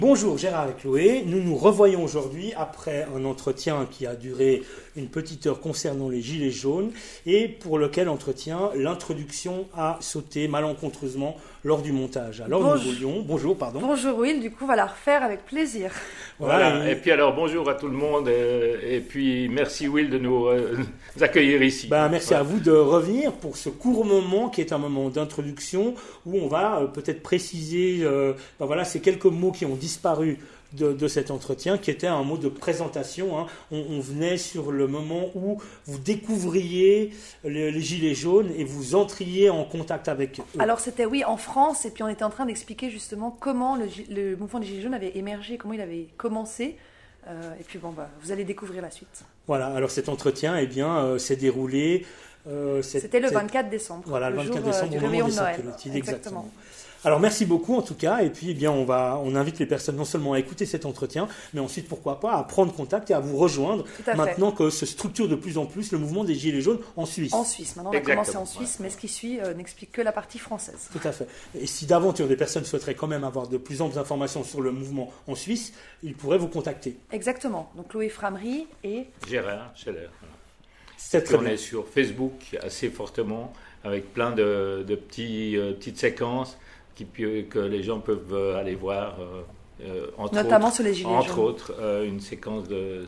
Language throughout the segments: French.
Bonjour Gérard et Chloé, nous nous revoyons aujourd'hui après un entretien qui a duré une petite heure concernant les gilets jaunes et pour lequel entretien l'introduction a sauté malencontreusement lors du montage. Alors bonjour. Bonjour Will, du coup on va la refaire avec plaisir. Voilà, et puis alors bonjour à tout le monde et puis merci Will de nous accueillir ici. Merci à vous de revenir pour ce court moment qui est un moment d'introduction où on va peut-être préciser ces quelques mots qui ont disparu de cet entretien, qui était un mot de présentation. On venait sur le moment où vous découvriez les Gilets jaunes et vous entriez en contact avec eux. Alors c'était en France, et puis on était en train d'expliquer justement comment le mouvement des Gilets jaunes avait émergé, comment il avait commencé. Et puis vous allez découvrir la suite. Voilà, alors cet entretien s'est déroulé... C'était le 24 décembre. Voilà, le 24 décembre, du au moment réveillon des de Noël. Sacrés-Tides, exactement. Alors merci beaucoup en tout cas, et puis on invite les personnes non seulement à écouter cet entretien, mais ensuite pourquoi pas à prendre contact et à vous rejoindre maintenant que se structure de plus en plus le mouvement des Gilets jaunes en Suisse. En Suisse, maintenant on va commencer en Suisse, mais ce qui suit n'explique que la partie française. Tout à fait. Et si d'aventure des personnes souhaiteraient quand même avoir de plus amples informations sur le mouvement en Suisse, ils pourraient vous contacter. Exactement, donc Chloé Framery et... Gérard Scheller. On est sur Facebook assez fortement, avec plein de petites séquences que les gens peuvent aller voir, notamment sur les Gilets jaunes. Entre autres, une séquence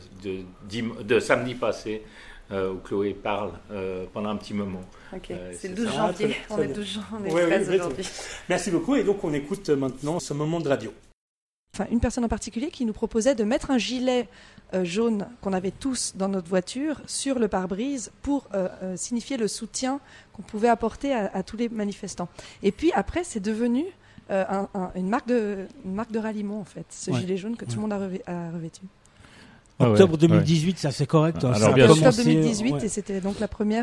de samedi passé où Chloé parle pendant un petit moment. C'est le 12 janvier, on est 13 aujourd'hui. Merci beaucoup, et donc on écoute maintenant ce moment de radio. Une personne en particulier qui nous proposait de mettre un gilet jaune qu'on avait tous dans notre voiture sur le pare-brise pour signifier le soutien qu'on pouvait apporter à tous les manifestants. Et puis après, c'est devenu une marque de ralliement, en fait, ce gilet jaune que tout le monde a revêtu. Octobre 2018, ça c'est correct. Octobre 2018, et c'était donc la premier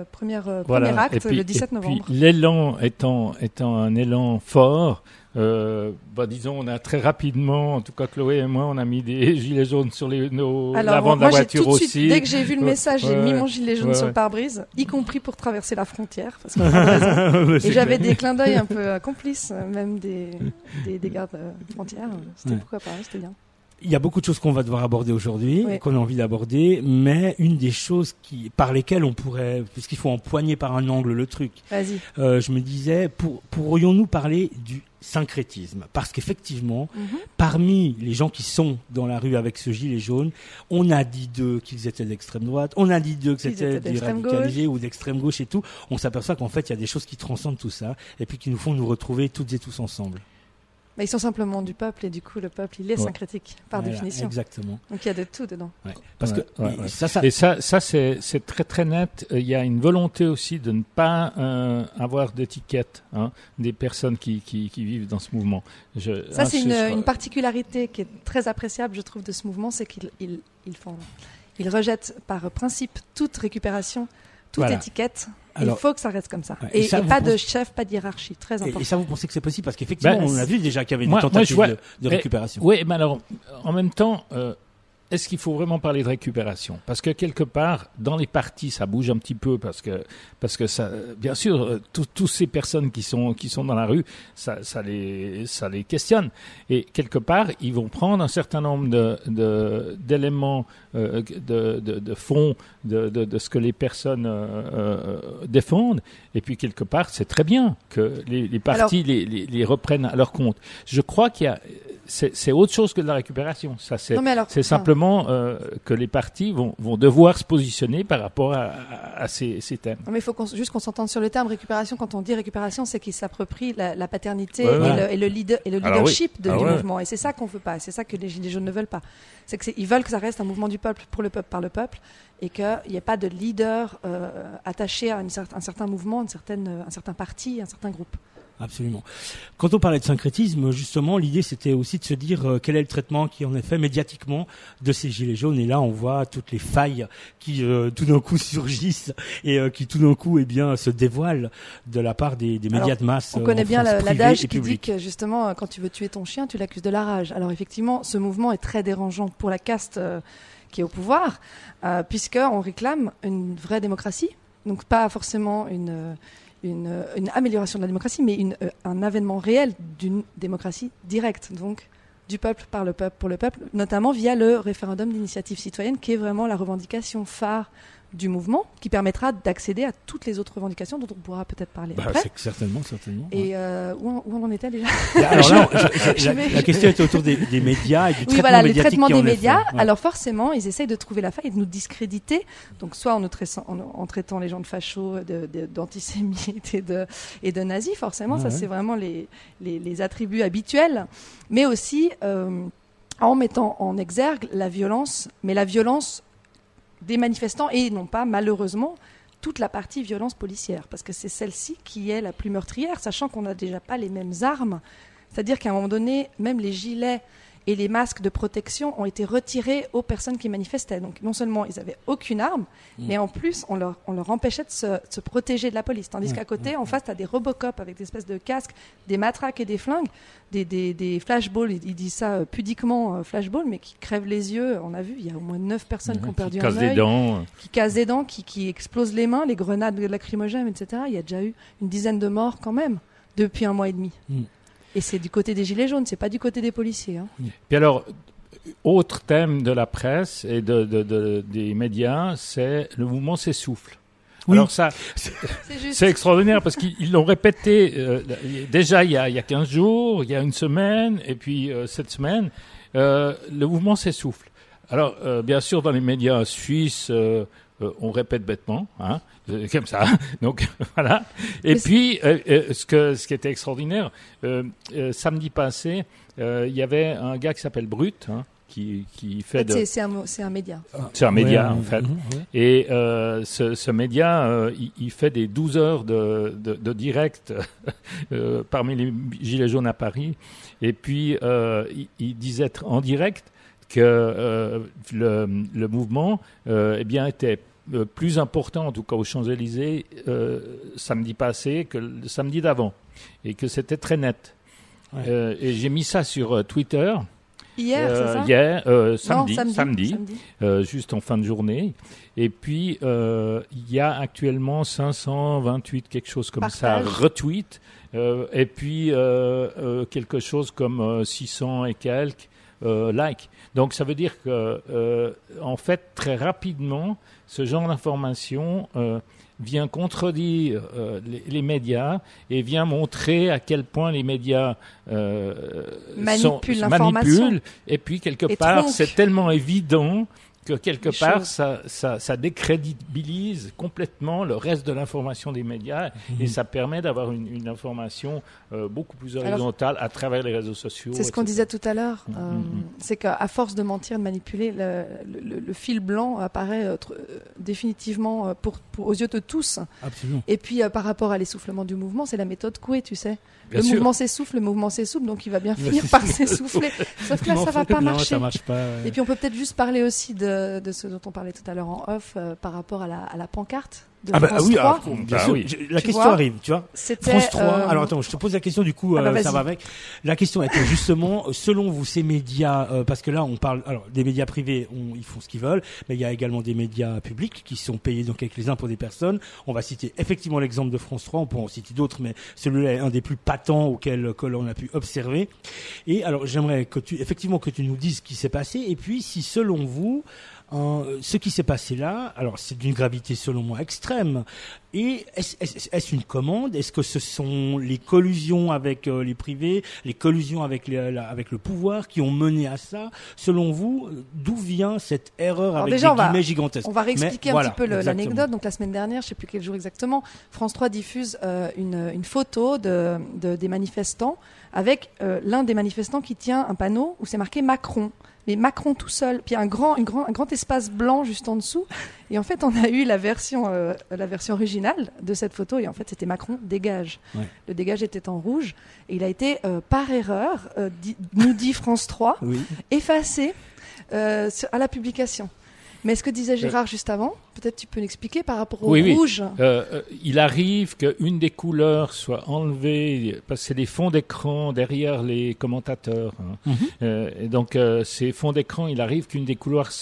acte, le 17 novembre. Et puis l'élan étant un élan fort, disons, on a très rapidement, en tout cas Chloé et moi, on a mis des gilets jaunes sur l'avant de la voiture aussi. Suite, dès que j'ai vu le message, j'ai mis mon gilet jaune sur le pare-brise, y compris pour traverser la frontière. Parce que et j'avais des clins d'œil un peu complices, même des gardes frontières. C'était pourquoi pas, c'était bien. Il y a beaucoup de choses qu'on va devoir aborder aujourd'hui, qu'on a envie d'aborder, mais une des choses par lesquelles on pourrait, puisqu'il faut empoigner par un angle le truc, je me disais, pourrions-nous parler du syncrétisme? Parce qu'effectivement, parmi les gens qui sont dans la rue avec ce gilet jaune, on a dit d'eux qu'ils étaient d'extrême droite, on a dit d'eux que c'était des radicalisés ou d'extrême gauche et tout. On s'aperçoit qu'en fait, il y a des choses qui transcendent tout ça et puis qui nous font nous retrouver toutes et tous ensemble. Mais ils sont simplement du peuple, et du coup, le peuple, il est syncrétique, par définition. Exactement. Donc, il y a de tout dedans. Parce que Et ça, c'est très, très net. Il y a une volonté aussi de ne pas avoir d'étiquette des personnes qui vivent dans ce mouvement. C'est une particularité qui est très appréciable, je trouve, de ce mouvement, c'est qu'ils rejettent par principe toute récupération, toute étiquette. Alors, il faut que ça reste comme ça. Et pas de chef, pas de hiérarchie. Très important. Et ça, vous pensez que c'est possible? Parce qu'effectivement, on a vu déjà qu'il y avait des tentatives de récupération. Oui, mais alors, en même temps, est-ce qu'il faut vraiment parler de récupération? Parce que quelque part, dans les partis, ça bouge un petit peu parce que ça, bien sûr, toutes ces personnes qui sont dans la rue, ça les questionne. Et quelque part, ils vont prendre un certain nombre d'éléments de fond de ce que les personnes défendent. Et puis quelque part, c'est très bien que les partis les reprennent à leur compte. Je crois qu'il y a c'est autre chose que de la récupération. Ça, c'est simplement que les partis vont devoir se positionner par rapport à ces thèmes. Non, mais il faut juste qu'on s'entende sur le terme récupération. Quand on dit récupération, c'est qu'ils s'approprient la paternité et le leadership du mouvement. Et c'est ça qu'on veut pas. C'est ça que les Gilets jaunes ne veulent pas. Ils veulent que ça reste un mouvement du peuple, pour le peuple, par le peuple, et qu'il n'y ait pas de leader attaché à un certain mouvement, un certain parti, un certain groupe. Absolument. Quand on parlait de syncrétisme, justement, l'idée c'était aussi de se dire quel est le traitement qui en est fait médiatiquement de ces gilets jaunes. Et là, on voit toutes les failles qui tout d'un coup surgissent et qui tout d'un coup se dévoilent de la part des médias de masse. On connaît bien l'adage qui dit que justement, quand tu veux tuer ton chien, tu l'accuses de la rage. Alors effectivement, ce mouvement est très dérangeant pour la caste qui est au pouvoir, puisqu'on réclame une vraie démocratie. Donc pas forcément une amélioration de la démocratie, mais un avènement réel d'une démocratie directe, donc du peuple, par le peuple, pour le peuple, notamment via le référendum d'initiative citoyenne, qui est vraiment la revendication phare du mouvement, qui permettra d'accéder à toutes les autres revendications dont on pourra peut-être parler après. Certainement. Et où on en était déjà? Alors là, la question était autour des médias et du traitement médiatique. Le traitement des médias. Ouais. Alors forcément, ils essayent de trouver la faille et de nous discréditer. Donc soit en traitant les gens de fachos, d'antisémites et de nazis, forcément, ça c'est vraiment les attributs habituels. Mais aussi en mettant en exergue la violence, mais la violence des manifestants et non pas, malheureusement, toute la partie violence policière, parce que c'est celle-ci qui est la plus meurtrière, sachant qu'on n'a déjà pas les mêmes armes. C'est-à-dire qu'à un moment donné, même les gilets et les masques de protection ont été retirés aux personnes qui manifestaient. Donc non seulement ils n'avaient aucune arme, mais en plus on leur empêchait de se protéger de la police. Tandis qu'à côté, en face, tu as des Robocop avec des espèces de casques, des matraques et des flingues, des flashballs, ils disent ça pudiquement flashball, mais qui crèvent les yeux. On a vu, il y a au moins 9 personnes qui ont perdu un œil, qui cassent des dents, qui explosent les mains, les grenades lacrymogènes, etc. Il y a déjà eu une dizaine de morts quand même depuis 1 mois et demi. Et c'est du côté des Gilets jaunes, c'est pas du côté des policiers. Hein. Puis alors, autre thème de la presse et des médias, c'est le mouvement s'essouffle. Oui. Alors ça, c'est extraordinaire parce qu'ils l'ont répété déjà il y a 15 jours, il y a une semaine, et puis cette semaine, le mouvement s'essouffle. Alors, bien sûr, dans les médias suisses, on répète bêtement, hein, comme ça. Donc voilà. Et puis, ce qui était extraordinaire, samedi passé, il y avait un gars qui s'appelle Brut, hein, qui fait c'est un média. C'est un média en fait. Et ce média, il fait des 12 heures de direct parmi les Gilets jaunes à Paris. Et puis il disait en direct que le mouvement était plus important, en tout cas aux Champs-Élysées, samedi passé que le samedi d'avant, et que c'était très net. Et j'ai mis ça sur Twitter. Hier, c'est ça? Hier, samedi, juste en fin de journée. Et puis, il y a actuellement 528, quelque chose comme ça, retweets. Et puis, quelque chose comme 600 et quelques likes. Donc, ça veut dire que, en fait, très rapidement, ce genre d'information vient contredire les médias et vient montrer à quel point les médias manipulent. Et puis, quelque part, c'est tellement évident que quelque part, ça décrédibilise complètement le reste de l'information des médias et ça permet d'avoir une information beaucoup plus horizontale à travers les réseaux sociaux. C'est ce qu'on disait tout à l'heure. C'est qu'à force de mentir, de manipuler, le fil blanc apparaît définitivement aux yeux de tous. Absolument. Et puis, par rapport à l'essoufflement du mouvement, c'est la méthode Coué, tu sais. Mouvement s'essouffle, le mouvement s'essouffle, donc il va bien finir par s'essouffler. Sauf que là, ça va pas marcher. Ça marche pas, Et puis, on peut peut-être juste parler aussi de ce dont on parlait tout à l'heure en off par rapport à la pancarte de France 3. Bien sûr. La question arrive, tu vois. France 3. Alors attends, je te pose la question du coup, ça va avec. La question était justement, selon vous, ces médias, parce que là on parle, alors des médias privés, ils font ce qu'ils veulent, mais il y a également des médias publics qui sont payés donc avec les impôts des personnes. On va citer effectivement l'exemple de France 3, on pourra en citer d'autres, mais celui-là est un des plus patents auxquels l'on a pu observer. Et alors j'aimerais que tu nous dises ce qui s'est passé, et puis si selon vous, ce qui s'est passé là, alors c'est d'une gravité selon moi extrême. Et est-ce une commande? Est-ce que ce sont les collusions avec les privés, les collusions avec le pouvoir qui ont mené à ça? Selon vous, d'où vient cette erreur avec des guillemets gigantesques? On va réexpliquer un petit peu l'anecdote. Donc la semaine dernière, je ne sais plus quel jour exactement, France 3 diffuse une photo des manifestants avec l'un des manifestants qui tient un panneau où c'est marqué Macron. Mais Macron tout seul, puis un grand espace blanc juste en dessous. Et en fait, on a eu la version originale de cette photo. Et en fait, c'était Macron dégage. Ouais. Le dégage était en rouge. Et il a été, par erreur, nous dit France 3, effacé à la publication. Mais ce que disait Gérard juste avant, peut-être tu peux l'expliquer par rapport au rouge. Il arrive qu'une des couleurs soit enlevée, parce que c'est des fonds d'écran derrière les commentateurs. Et donc, ces fonds d'écran, il arrive qu'une des couleurs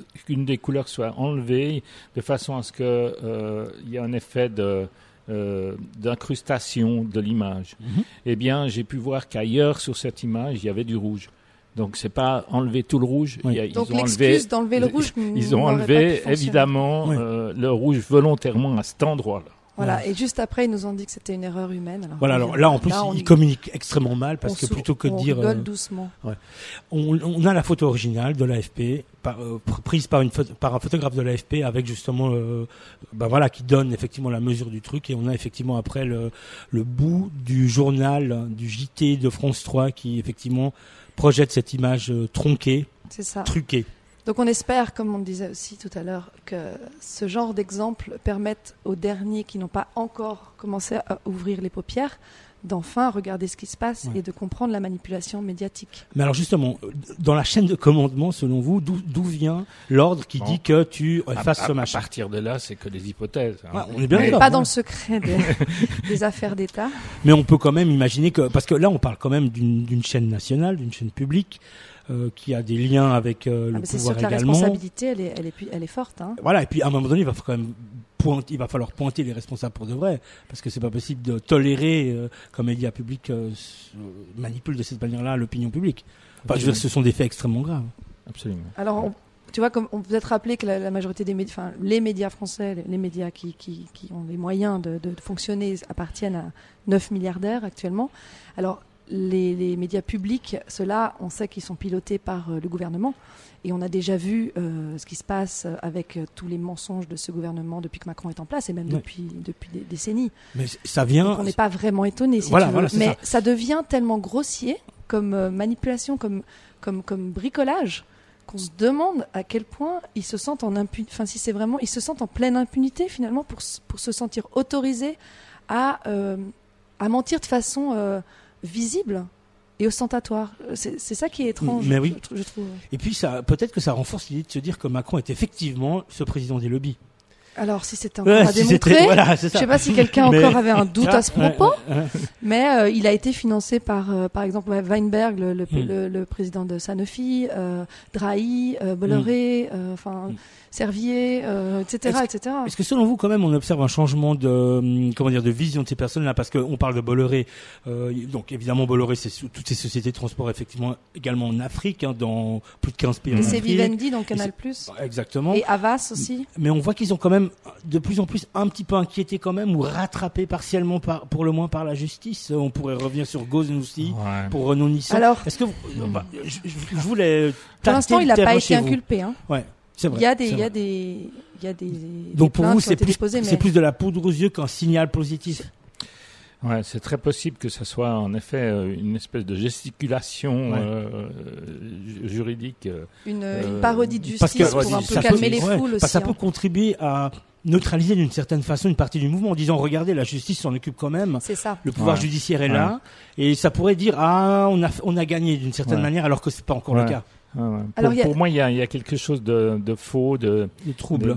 soit enlevée de façon à ce qu'il y ait un effet d'incrustation de l'image. Eh bien, j'ai pu voir qu'ailleurs sur cette image, il y avait du rouge. Donc c'est pas enlever tout le rouge. Oui. Donc l'excuse d'enlever le rouge. Ils ont enlevé évidemment le rouge volontairement à cet endroit-là. Voilà, et juste après, ils nous ont dit que c'était une erreur humaine. Alors là, en plus, ils communiquent extrêmement mal parce que plutôt que de dire. On rigole doucement. On a la photo originale de l'AFP, prise par un photographe de l'AFP avec justement, qui donne effectivement la mesure du truc, et on a effectivement après le bout du journal, du JT de France 3 qui effectivement projette cette image tronquée, truquée. Donc on espère, comme on disait aussi tout à l'heure, que ce genre d'exemple permette aux derniers qui n'ont pas encore commencé à ouvrir les paupières d'enfin regarder ce qui se passe et de comprendre la manipulation médiatique. Mais alors justement, dans la chaîne de commandement, selon vous, d'où vient l'ordre qui dit que tu fasses ce machin ? À partir de là, c'est que des hypothèses. On est bien d'accord. Pas dans le secret des affaires d'État. Mais on peut quand même imaginer que, parce que là on parle quand même d'une chaîne nationale, d'une chaîne publique, qui a des liens avec le pouvoir également. C'est sûr que la responsabilité, elle est forte. Hein. Voilà, et puis à un moment donné, il va falloir pointer les responsables pour de vrai, parce que c'est pas possible de tolérer qu'un média public manipule de cette manière-là l'opinion publique. Enfin, je veux dire, ce sont des faits extrêmement graves. Absolument. Alors, tu vois, comme on peut être rappelé que la majorité des médias, enfin les médias français, les médias qui ont les moyens de fonctionner appartiennent à 9 milliardaires actuellement. Alors, les médias publics, ceux-là, on sait qu'ils sont pilotés par le gouvernement. Et on a déjà vu ce qui se passe avec tous les mensonges de ce gouvernement depuis que Macron est en place, et même depuis des décennies. Mais ça vient. Donc on n'est pas vraiment étonné, si tu veux. Mais ça devient tellement grossier comme manipulation, comme bricolage, qu'on se demande à quel point ils se sentent ils se sentent en pleine impunité finalement pour se sentir autorisés à mentir de façon visible et ostentatoire. C'est ça qui est étrange, je trouve. Et puis peut-être que ça renforce l'idée de se dire que Macron est effectivement ce président des lobbies. Alors si c'était encore à démontrer, je ne sais pas si quelqu'un encore avait un doute à ce propos, mais il a été financé par exemple Weinberg, le président de Sanofi, Drahi, Bolloré, Servier, etc., etc. Est-ce que selon vous, quand même, on observe un changement de vision de ces personnes-là, parce qu'on parle de Bolloré, donc évidemment Bolloré, c'est toutes ces sociétés de transport effectivement également en Afrique, dans plus de 15 pays. Et c'est Vivendi, donc Canal+. Exactement. Et Havas aussi. Mais on voit qu'ils ont quand même de plus en plus un petit peu inquiétés quand même, ou rattrapés partiellement pour le moins par la justice. On pourrait revenir sur Gauzenoussy pour Renaud Nissan. Alors, est-ce que je voulais pour l'instant, il n'a pas été inculpé. Hein. Ouais. C'est vrai, il y a des donc pour vous, c'est plus de la poudre aux yeux qu'un signal positif. Ouais, c'est très possible que ça soit en effet une espèce de gesticulation juridique. Une parodie de justice pour un peu calmer les foules aussi. Ça peut contribuer à neutraliser d'une certaine façon une partie du mouvement en disant regardez, la justice s'en occupe quand même. C'est ça. Le pouvoir judiciaire est là, et ça pourrait dire on a gagné d'une certaine manière, alors que c'est pas encore le cas. Alors, pour moi, il y a quelque chose de faux, de trouble,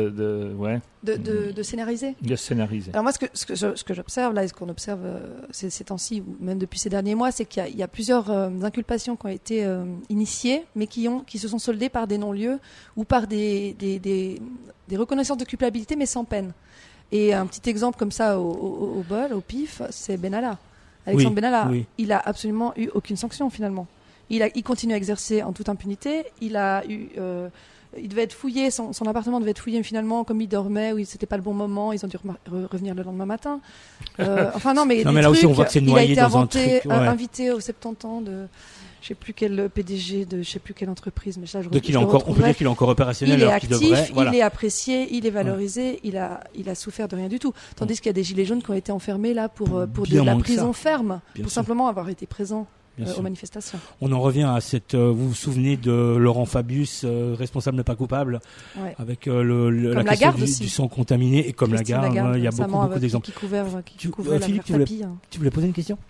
de scénariser. De scénariser. Alors moi, ce que j'observe là, et ce qu'on observe ces temps-ci, ou même depuis ces derniers mois, c'est qu'il y a plusieurs inculpations qui ont été initiées, mais qui se sont soldées par des non-lieux ou par des reconnaissances de culpabilité, mais sans peine. Et un petit exemple comme ça au pif, c'est Benalla. Alexandre Benalla, il a absolument eu aucune sanction finalement. Il continue à exercer en toute impunité. Il devait être fouillé, son appartement devait être fouillé, mais finalement, comme il dormait, ou c'était pas le bon moment, ils ont dû revenir le lendemain matin. Mais là aussi, on voit que c'est noyé dans un truc. Il a été invité aux 70 ans de je sais plus quel PDG de je sais plus quelle entreprise, mais ça je donc on peut dire qu'il est encore opérationnel. Il est actif, il est apprécié, il est valorisé, il a souffert de rien du tout. Tandis qu'il y a des gilets jaunes qui ont été enfermés là pour de la prison ferme, pour simplement avoir été présents aux manifestations. On en revient à vous vous souvenez de Laurent Fabius, responsable mais pas coupable, avec la question du sang contaminé, et comme Lagarde, il y a beaucoup d'exemples. Philippe, tu voulais poser une question?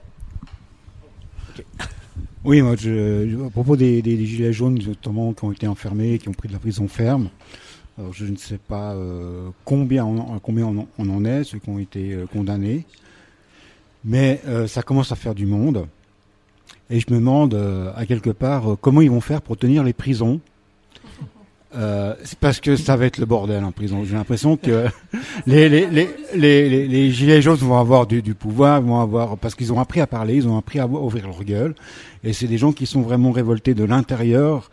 Oui, moi, à propos des gilets jaunes, notamment, qui ont été enfermés, qui ont pris de la prison ferme. Alors, je ne sais pas combien on en est, ceux qui ont été condamnés, mais ça commence à faire du monde. Et je me demande, à quelque part, comment ils vont faire pour tenir les prisons C'est parce que ça va être le bordel en prison. J'ai l'impression que les gilets jaunes vont avoir du pouvoir, parce qu'ils ont appris à parler, ils ont appris à ouvrir leur gueule. Et c'est des gens qui sont vraiment révoltés de l'intérieur,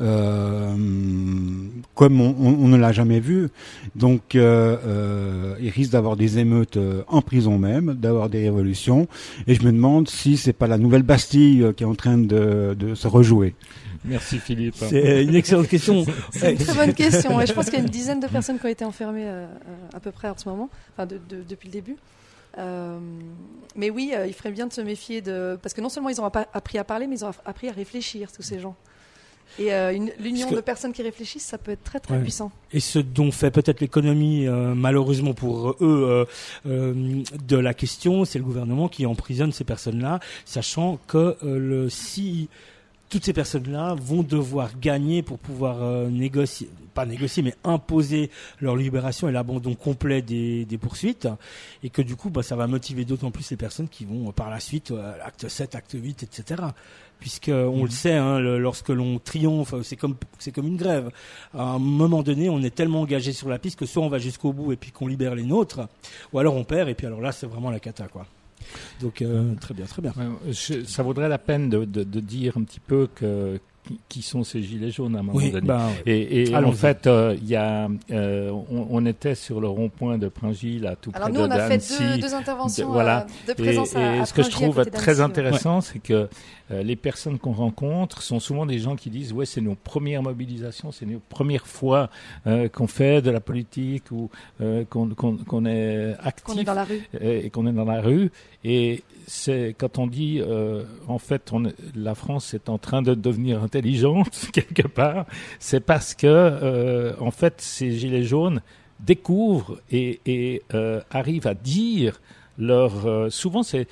comme on ne l'a jamais vu. Donc, ils risquent d'avoir des émeutes en prison même, d'avoir des révolutions. Et je me demande si c'est pas la nouvelle Bastille qui est en train de se rejouer. Merci Philippe. C'est une excellente question. C'est une très bonne question. Et je pense qu'il y a une dizaine de personnes qui ont été enfermées à peu près en ce moment, enfin depuis le début. Mais oui, il ferait bien de se méfier parce que non seulement ils ont appris à parler, mais ils ont appris à réfléchir, tous ces gens. Et l'union de personnes qui réfléchissent, ça peut être très très puissant. Et ce dont fait peut-être l'économie, malheureusement pour eux, de la question, c'est le gouvernement qui emprisonne ces personnes-là, sachant que si toutes ces personnes-là vont devoir gagner pour pouvoir mais imposer leur libération et l'abandon complet des poursuites, et que du coup, ça va motiver d'autant plus les personnes qui vont par la suite, acte 7, acte 8, etc. Puisque on le sait, lorsque l'on triomphe, c'est comme une grève. À un moment donné, on est tellement engagé sur la piste que soit on va jusqu'au bout et puis qu'on libère les nôtres, ou alors on perd et puis alors là, c'est vraiment la cata, quoi. Donc très bien. Ça vaudrait la peine de dire un petit peu qui sont ces gilets jaunes à un moment donné. Et en fait, on était sur le rond-point de Pringis, là, tout près de Annecy. Alors nous, on a fait deux interventions de présence et ce que je trouve très intéressant, c'est que les personnes qu'on rencontre sont souvent des gens qui disent « Ouais, c'est nos premières mobilisations, c'est nos premières fois qu'on fait de la politique ou qu'on est actif. » Qu'on est dans la rue. Et qu'on est dans la rue. Et c'est quand on dit en fait la France est en train de devenir intelligente quelque part, c'est parce que en fait ces gilets jaunes découvrent et arrivent à dire souvent c'est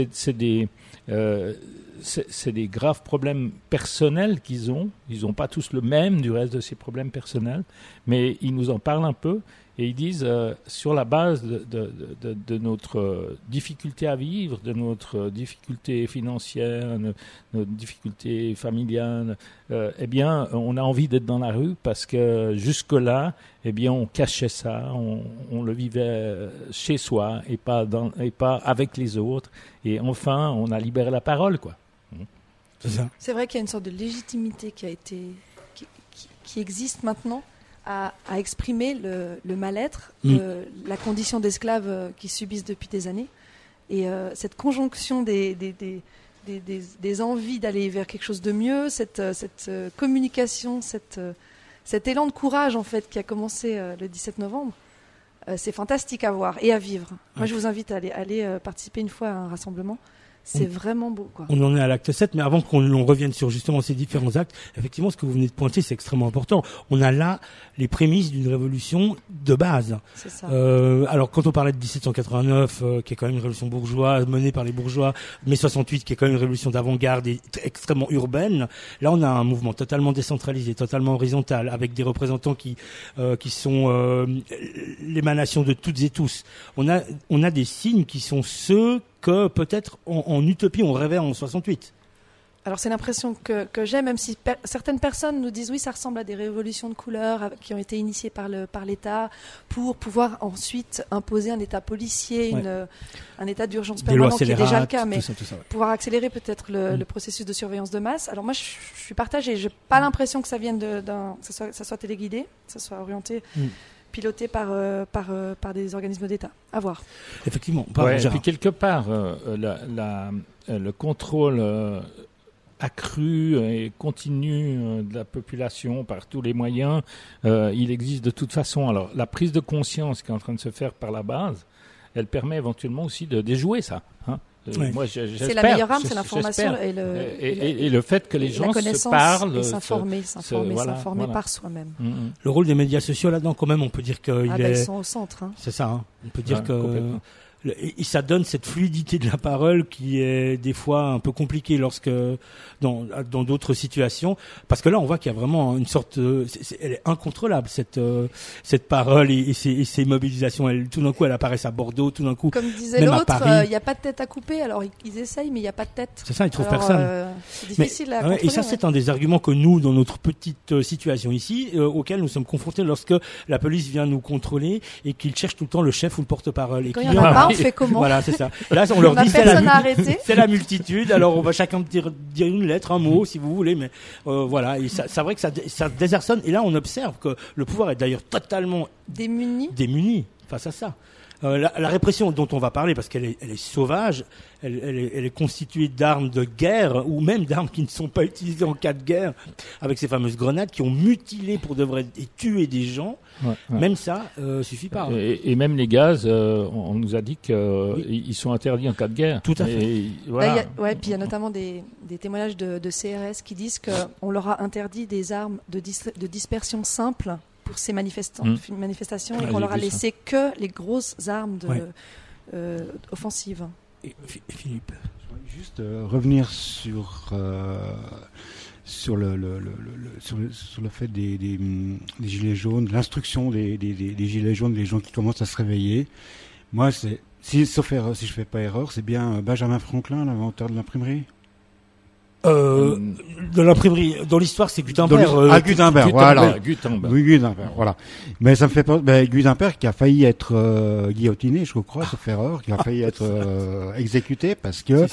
des graves problèmes personnels qu'ils ont. Ils n'ont pas tous le même du reste de ces problèmes personnels, mais ils nous en parlent un peu. Et ils disent, sur la base de notre difficulté à vivre, de notre difficulté financière, notre difficulté familiale, eh bien, on a envie d'être dans la rue parce que jusque-là, eh bien, on cachait ça, on le vivait chez soi et pas avec les autres. Et enfin, on a libéré la parole, quoi. C'est ça. C'est vrai qu'il y a une sorte de légitimité qui existe maintenant à exprimer le mal-être, la condition d'esclave qu'ils subissent depuis des années. Et cette conjonction des envies d'aller vers quelque chose de mieux, cette communication, cet élan de courage en fait qui a commencé le 17 novembre, c'est fantastique à voir et à vivre. Moi, je vous invite à aller participer une fois à un rassemblement. C'est vraiment beau, quoi. On en est à l'acte 7, mais avant qu'on revienne sur justement ces différents actes, effectivement, ce que vous venez de pointer, c'est extrêmement important. On a là les prémices d'une révolution de base. C'est ça. Alors, quand on parlait de 1789, qui est quand même une révolution bourgeoise, menée par les bourgeois, mai 68, qui est quand même une révolution d'avant-garde et extrêmement urbaine, là, on a un mouvement totalement décentralisé, totalement horizontal, avec des représentants qui sont l'émanation de toutes et tous. On a des signes qui sont ceux que peut-être en utopie on rêvait en 68. Alors c'est l'impression que j'ai, même si certaines personnes nous disent oui, ça ressemble à des révolutions de couleur qui ont été initiées par l'État pour pouvoir ensuite imposer un État policier, un État d'urgence permanent qui est déjà le cas, mais tout ça, pouvoir accélérer peut-être le processus de surveillance de masse. Alors moi je suis partagée, j'ai pas l'impression que ça vienne que ça soit téléguidé, que ça soit orienté. Piloté par des organismes d'État. À voir. Effectivement. Et puis quelque part, le contrôle accru et continu de la population par tous les moyens, il existe de toute façon. Alors la prise de conscience qui est en train de se faire par la base, elle permet éventuellement aussi de déjouer ça. Moi, c'est la meilleure arme, c'est l'information et le fait que les gens se parlent, et s'informer par soi-même. Le rôle des médias sociaux là-dedans, quand même, on peut dire qu'ils ils sont au centre. C'est ça. On peut dire que et ça donne cette fluidité de la parole qui est des fois un peu compliquée lorsque dans d'autres situations, parce que là on voit qu'il y a vraiment une sorte, elle est incontrôlable cette parole et ces mobilisations. Tout d'un coup, elles apparaissent à Bordeaux, tout d'un coup. Comme disait l'autre, il n'y a pas de tête à couper. Alors ils essayent, mais il n'y a pas de tête. C'est ça, ils trouvent personne. C'est difficile à contrôler. Et ça, c'est un des arguments que nous, dans notre petite situation ici, auquel nous sommes confrontés lorsque la police vient nous contrôler et qu'ils cherchent tout le temps le chef ou le porte-parole. Et quand il n'y en a pas, on fait comment? Voilà, c'est ça. Là, on leur dit c'est la multitude. Alors on va chacun dire une lettre, un mot, si vous voulez, mais voilà. Et c'est vrai que ça désarçonne. Et là, on observe que le pouvoir est d'ailleurs totalement démuni face à ça. La répression dont on va parler, parce qu'elle est sauvage, elle est constituée d'armes de guerre, ou même d'armes qui ne sont pas utilisées en cas de guerre, avec ces fameuses grenades qui ont mutilé pour de vrai et tué des gens. Ouais. Même ça suffit pas. Et même les gaz, on nous a dit qu'ils sont interdits en cas de guerre. Tout à fait. Voilà. Puis il y a notamment des témoignages de CRS qui disent qu'on leur a interdit des armes de dispersion simple pour ces manifestations et qu'on leur a laissé que les grosses armes offensives. Et Philippe, je voudrais juste revenir sur le fait des gilets jaunes, l'instruction des gilets jaunes, les gens qui commencent à se réveiller. Moi, si je fais pas erreur, c'est bien Benjamin Franklin, l'inventeur de l'imprimerie. De l'imprimerie, dans l'histoire, c'est Gutenberg. Gutenberg, voilà. Oui, Gutenberg, voilà. Mais ça me fait pas, Gutenberg qui a failli être guillotiné, je crois, sauf erreur, qui a failli être exécuté parce que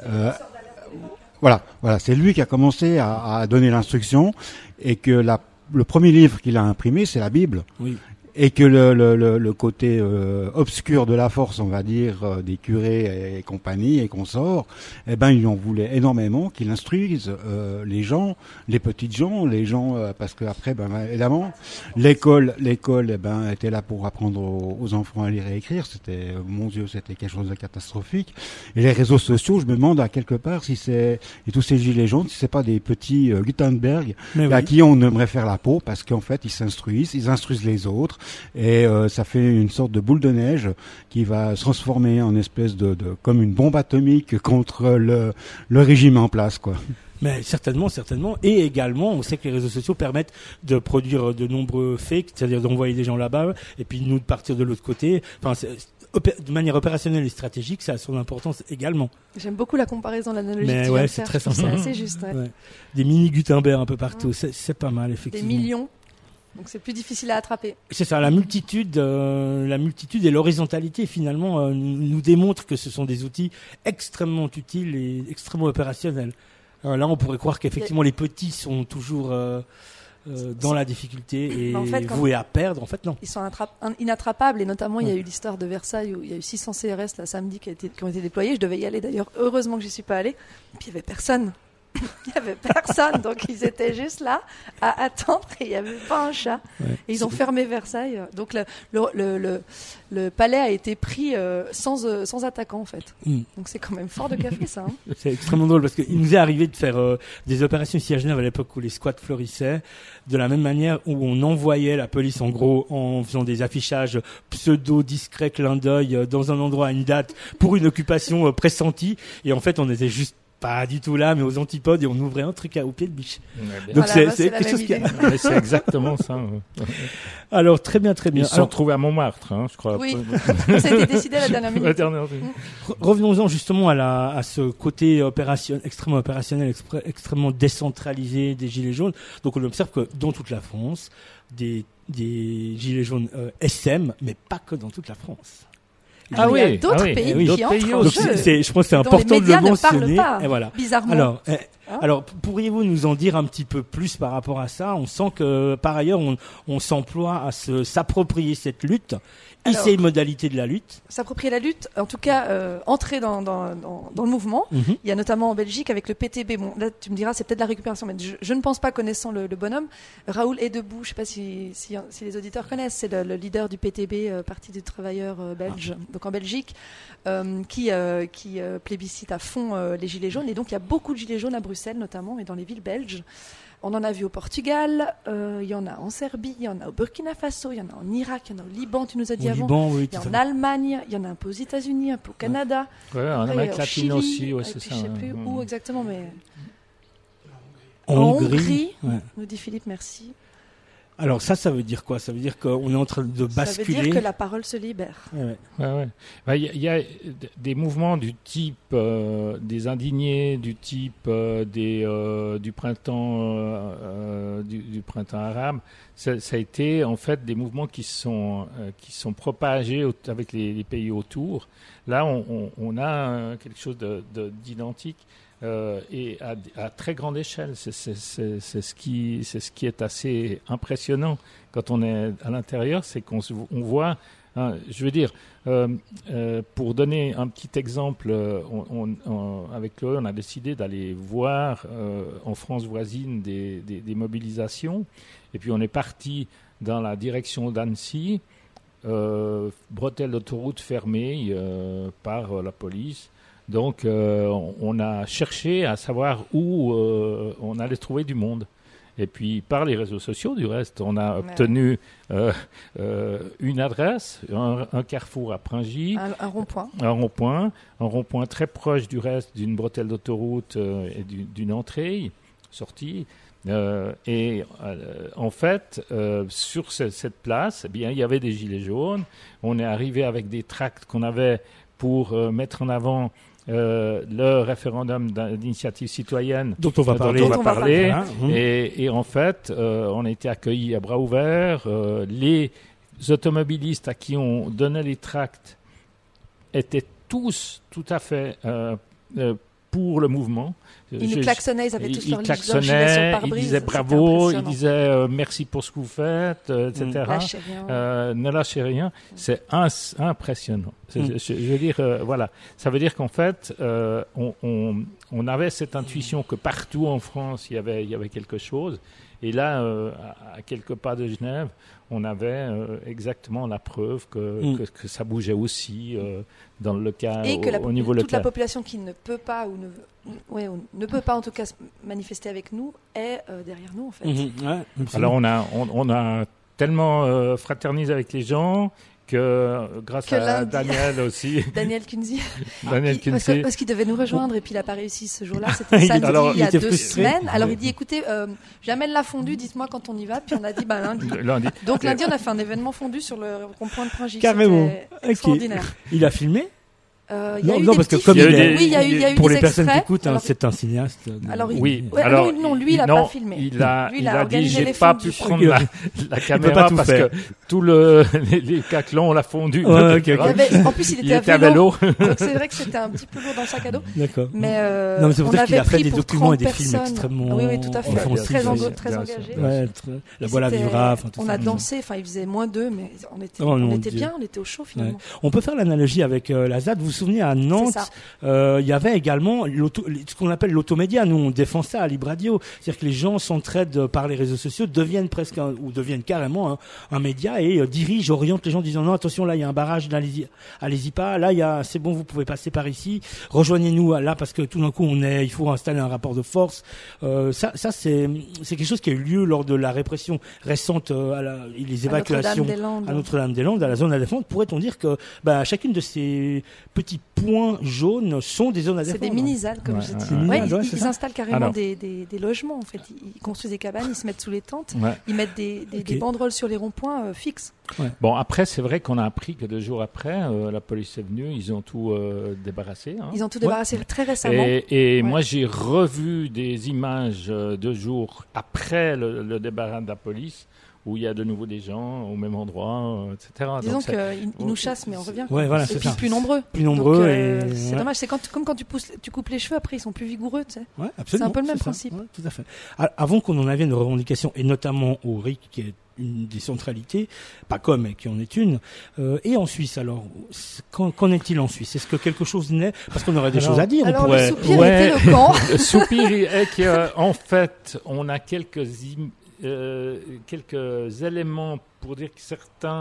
voilà, c'est lui qui a commencé à donner l'instruction et que le premier livre qu'il a imprimé, c'est la Bible. Oui. Et que le côté obscur de la force, on va dire, des curés et compagnie et consorts, ils en voulaient énormément qu'il instruise les gens, les petites gens, les gens, parce que après, évidemment, l'école, était là pour apprendre aux enfants à lire et écrire. C'était, mon Dieu, c'était quelque chose de catastrophique. Et les réseaux sociaux, je me demande à quelque part et tous ces gilets jaunes, si c'est pas des petits Gutenberg à qui on aimerait faire la peau, parce qu'en fait, ils instruisent les autres. Et ça fait une sorte de boule de neige qui va se transformer en espèce de comme une bombe atomique contre le régime en place, quoi. Mais certainement. Et également, on sait que les réseaux sociaux permettent de produire de nombreux fakes, c'est-à-dire d'envoyer des gens là-bas et puis nous de partir de l'autre côté. Enfin, de manière opérationnelle et stratégique, ça a son importance également. J'aime beaucoup la comparaison, l'analogie. Mais ouais, c'est très sympa. C'est assez juste. Ouais. Des mini Gutenberg un peu partout, c'est pas mal, effectivement. Des millions. Donc c'est plus difficile à attraper. C'est ça, la multitude et l'horizontalité finalement nous démontrent que ce sont des outils extrêmement utiles et extrêmement opérationnels. Là, on pourrait croire qu'effectivement les petits sont toujours dans la difficulté et voués à perdre. En fait, non. Ils sont inattrapables et notamment il y a eu l'histoire de Versailles où il y a eu 600 CRS samedi qui ont été déployés. Je devais y aller d'ailleurs. Heureusement que j'y suis pas allée. Et puis il y avait personne. Il n'y avait personne, donc ils étaient juste là à attendre et il n'y avait pas un chat. Ouais. Et ils ont fermé Versailles. Donc le palais a été pris sans attaquant en fait. Donc c'est quand même fort de café ça. Hein. C'est extrêmement drôle parce qu'il nous est arrivé de faire des opérations ici à Genève à l'époque où les squats fleurissaient, de la même manière où on envoyait la police en gros en faisant des affichages pseudo-discrets, clin d'œil dans un endroit à une date pour une occupation pressentie et en fait on était juste pas du tout là, mais aux antipodes, et on ouvrait un truc au pied de biche. Donc c'est quelque chose c'est exactement ça. Alors très bien. Ils se sont retrouvés à Montmartre, je crois. Oui, ça a été décidé à la dernière minute. Revenons-en justement à ce côté extrêmement opérationnel, extrêmement décentralisé des gilets jaunes. Donc on observe que dans toute la France, des gilets jaunes SM, mais pas que dans toute la France. Il y a d'autres pays qui entrent en jeu. Je pense que c'est important de le mentionner. Pas, et voilà. Bizarrement. Alors, pourriez-vous nous en dire un petit peu plus par rapport à ça ? On sent que, par ailleurs, on s'emploie à s'approprier cette lutte. Ces modalités de la lutte. S'approprier la lutte, en tout cas entrer dans le mouvement. Il y a notamment en Belgique avec le PTB. Bon, là tu me diras c'est peut-être la récupération, mais je ne pense pas, connaissant le bonhomme. Raoul Edebout, je ne sais pas si les auditeurs connaissent, c'est le leader du PTB, Parti des travailleurs belge, donc en Belgique, qui plébiscite à fond les gilets jaunes. Et donc il y a beaucoup de gilets jaunes à Bruxelles. Bruxelles notamment et dans les villes belges. On en a vu au Portugal, il y en a en Serbie, il y en a au Burkina Faso, il y en a en Irak, il y en a au Liban, tu nous as dit avant. Liban, oui, il y en a en Allemagne, il y en a un peu aux États-Unis, un peu au Canada. Ouais, en Amérique latine aussi, c'est ça. Je ne sais plus où exactement, mais... En Hongrie, nous dit Philippe, merci. Alors ça veut dire quoi? Ça veut dire qu'on est en train de basculer. Ça veut dire que la parole se libère. Il y a des mouvements du type des indignés, du type du printemps du printemps arabe. Ça a été en fait des mouvements qui sont propagés avec les pays autour. Là, on a quelque chose d'identique. Et à très grande échelle, c'est ce qui est assez impressionnant quand on est à l'intérieur, c'est qu'on voit, je veux dire, pour donner un petit exemple, avec Chloé, on a décidé d'aller voir en France voisine des mobilisations, et puis on est parti dans la direction d'Annecy, bretelle d'autoroute fermée par la police. Donc, on a cherché à savoir où on allait trouver du monde. Et puis, par les réseaux sociaux, du reste, on a obtenu une adresse, un carrefour à Pringy. Un rond-point. Un rond-point très proche, du reste, d'une bretelle d'autoroute et d'une entrée, sortie. En fait, sur cette place, eh bien, il y avait des gilets jaunes. On est arrivé avec des tracts qu'on avait pour mettre en avant le référendum d'initiative citoyenne dont on va parler. Et en fait, on a été accueillis à bras ouverts. Les automobilistes à qui on donnait les tracts étaient tous tout à fait pour le mouvement. Ils nous klaxonnaient, ils avaient tous leur klaxonnaient, sur le pare-brise. Ils disaient bravo, ils disaient merci pour ce que vous faites, etc. Ne lâchez rien. C'est impressionnant. Je veux dire, voilà. Ça veut dire qu'en fait, on avait cette intuition que partout en France, il y avait quelque chose. Et là, à quelques pas de Genève, on avait exactement la preuve que ça bougeait aussi dans le local, et que au niveau local. Toute la population qui ne peut pas ou ne peut pas en tout cas se manifester avec nous est derrière nous en fait. Alors on a tellement fraternisé avec les gens que grâce à Daniel aussi. Daniel Kunze. Parce qu'il devait nous rejoindre et puis il n'a pas réussi ce jour-là. C'était samedi il y a 2 semaines. Alors il dit écoutez, j'amène la fondue, dites-moi quand on y va. Puis on a dit lundi. Donc lundi on a fait un événement fondu sur le rond-point de Pringy. Carrément. C'était extraordinaire. Il a filmé? Il y a eu parce que comme il y a eu pour des les personnes qui écoutent, alors, c'est un cinéaste. Alors oui. Alors non, lui il a pas filmé. Il a dit j'ai pas pu prendre la caméra parce que tous les caclons on l'a fondu. En plus il était à vélo. Donc c'est vrai que c'était un petit peu lourd dans le sac à dos. D'accord. Mais non, mais c'est pour ça qu'il a fait des documents et des films extrêmement. Oui, tout à fait. Très engagé. La voile à vivra. On a dansé. Enfin, il faisait -2, mais on était bien, on était au chaud finalement. On peut faire l'analogie avec la ZAD. Vous vous souvenez, à Nantes, il y avait également ce qu'on appelle l'automédia. Nous, on défend ça à Libre Radio. C'est-à-dire que les gens s'entraident par les réseaux sociaux, deviennent carrément un média et dirigent, orientent les gens en disant non, attention, là, il y a un barrage, allez-y pas. Là, c'est bon, vous pouvez passer par ici. Rejoignez-nous là parce que tout d'un coup, il faut installer un rapport de force. Ça, c'est quelque chose qui a eu lieu lors de la répression récente, les évacuations à Notre-Dame-des-Landes, à la zone à défendre. Pourrait-on dire que chacune de ces petits points jaunes sont des zones à défendre. C'est des mini-ZAD, comme je dis. Ils installent carrément des logements, en fait. Ils construisent des cabanes, ils se mettent sous les tentes, ils mettent des banderoles sur les ronds-points fixes. Bon, après, c'est vrai qu'on a appris que 2 jours après, la police est venue, ils ont tout débarrassé. Ils ont tout débarrassé très récemment. Et moi, j'ai revu des images 2 jours après le débarras de la police, où il y a de nouveau des gens au même endroit, etc. Disons qu'ils nous chassent, mais on revient. Et puis plus nombreux. Donc, c'est dommage. C'est comme quand tu coupes les cheveux, après ils sont plus vigoureux, tu sais. Ouais, absolument. C'est un peu le même principe. Ouais, tout à fait. Avant qu'on en vienne aux revendications, et notamment au RIC, qui est une des centralités, pas comme, mais qui en est une. Et en Suisse, alors, qu'en est-il en Suisse? Est-ce que quelque chose naît? Parce qu'on aurait des choses à dire. Alors, le soupir était le camp. Le soupir est qu'en fait, on a quelques éléments pour dire que certains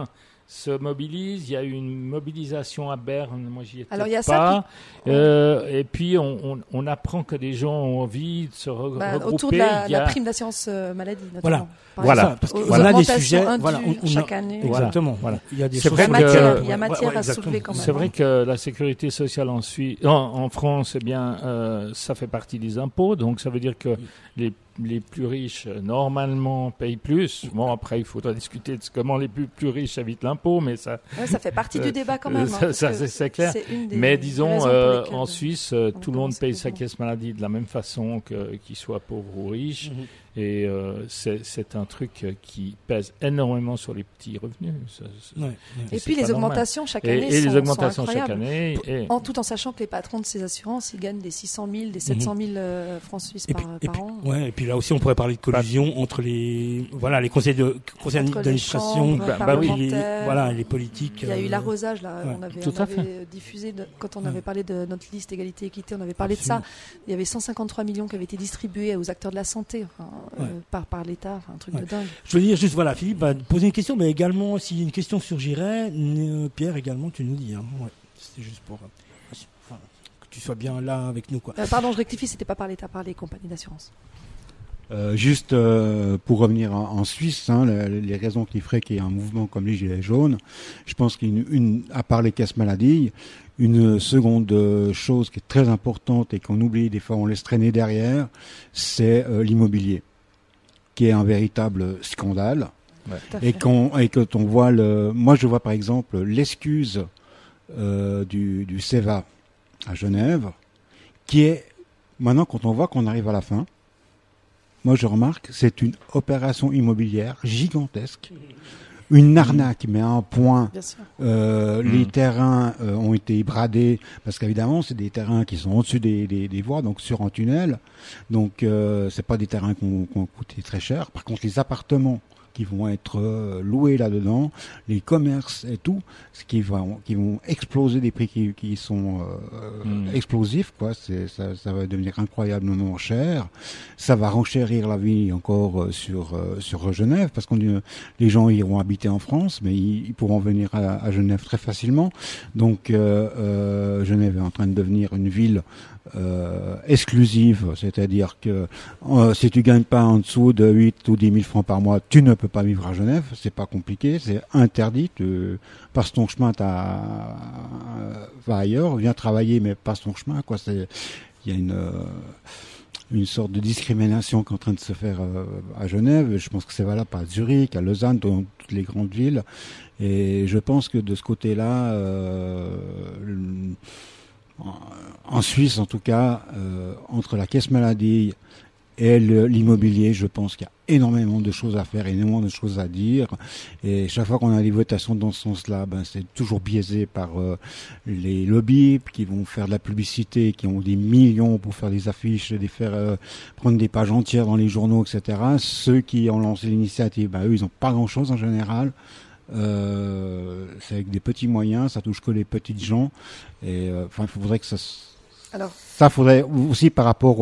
se mobilisent. Il y a eu une mobilisation à Berne, moi j'y étais Alors, il y a pas. Et puis on apprend que des gens ont envie de se regrouper. Autour de la prime d'assurance maladie, notamment. Voilà. Parce qu'on a des sujets. Chaque année. Exactement. Voilà. Il y a des C'est choses. vrai que il y a matière à soulever quand même. C'est vrai que la sécurité sociale en France, eh bien, ça fait partie des impôts. Donc ça veut dire que les plus riches, normalement, payent plus. Bon, après, il faudra discuter de comment les plus riches évitent l'impôt, mais ça... Ouais, ça fait partie du débat quand même. C'est clair. Mais disons, en Suisse, tout le monde paye sa caisse maladie de la même façon qu'il soit pauvre ou riche. Et c'est un truc qui pèse énormément sur les petits revenus. Et puis les augmentations chaque année et sont, les augmentations sont chaque année. Tout en sachant que les patrons de ces assurances, ils gagnent des 600 000, des 700 000 francs suisses par an. Ouais, et puis là aussi, on pourrait parler de collusion entre les conseils d'administration, les politiques. Il y a eu l'arrosage, là. On avait diffusé, quand on avait parlé de notre liste égalité-équité, on avait parlé de ça. Il y avait 153 millions qui avaient été distribués aux acteurs de la santé. Par l'État, un truc de dingue. Je veux dire juste, Philippe va poser une question, mais également, si une question surgirait, Pierre, également, tu nous dis. C'était juste pour que tu sois bien là avec nous. Pardon, je rectifie, c'était pas par l'État, par les compagnies d'assurance. Juste pour revenir en Suisse, les raisons qui feraient qu'il y ait un mouvement comme les Gilets jaunes, je pense à part les caisses maladies, une seconde chose qui est très importante et qu'on oublie, des fois on laisse traîner derrière, c'est l'immobilier, qui est un véritable scandale. Et quand on voit moi je vois par exemple l'excuse du CEVA à Genève, qui est, maintenant quand on voit qu'on arrive à la fin, moi je remarque, c'est une opération immobilière gigantesque, une arnaque, mais à un point. Les terrains ont été bradés, parce qu'évidemment c'est des terrains qui sont au-dessus des voies, donc sur un tunnel, donc c'est pas des terrains qui ont coûté très cher. Par contre les appartements qui vont être loués là-dedans, les commerces et tout, qui vont exploser des prix qui sont explosifs, quoi. Ça va devenir incroyablement cher. Ça va renchérir la vie encore sur Genève, parce les gens iront habiter en France, mais ils pourront venir à Genève très facilement. Donc Genève est en train de devenir une ville exclusive, c'est-à-dire que si tu gagnes pas en dessous de 8 ou 10 000 francs par mois, tu ne peux pas vivre à Genève. C'est pas compliqué, c'est interdit. Passe ton chemin, va ailleurs, viens travailler, mais passe ton chemin, quoi. Il y a une sorte de discrimination qui est en train de se faire à Genève. Je pense que c'est valable à Zurich, à Lausanne, dans toutes les grandes villes. Et je pense que de ce côté-là, en Suisse, en tout cas, entre la caisse maladie et l'immobilier, je pense qu'il y a énormément de choses à faire, énormément de choses à dire. Et chaque fois qu'on a des votations dans ce sens-là, c'est toujours biaisé par les lobbies qui vont faire de la publicité, qui ont des millions pour faire des affiches, prendre des pages entières dans les journaux, etc. Ceux qui ont lancé l'initiative, eux, ils n'ont pas grand-chose en général. C'est avec des petits moyens, ça touche que les petites gens, et il faudrait que ça faudrait aussi par rapport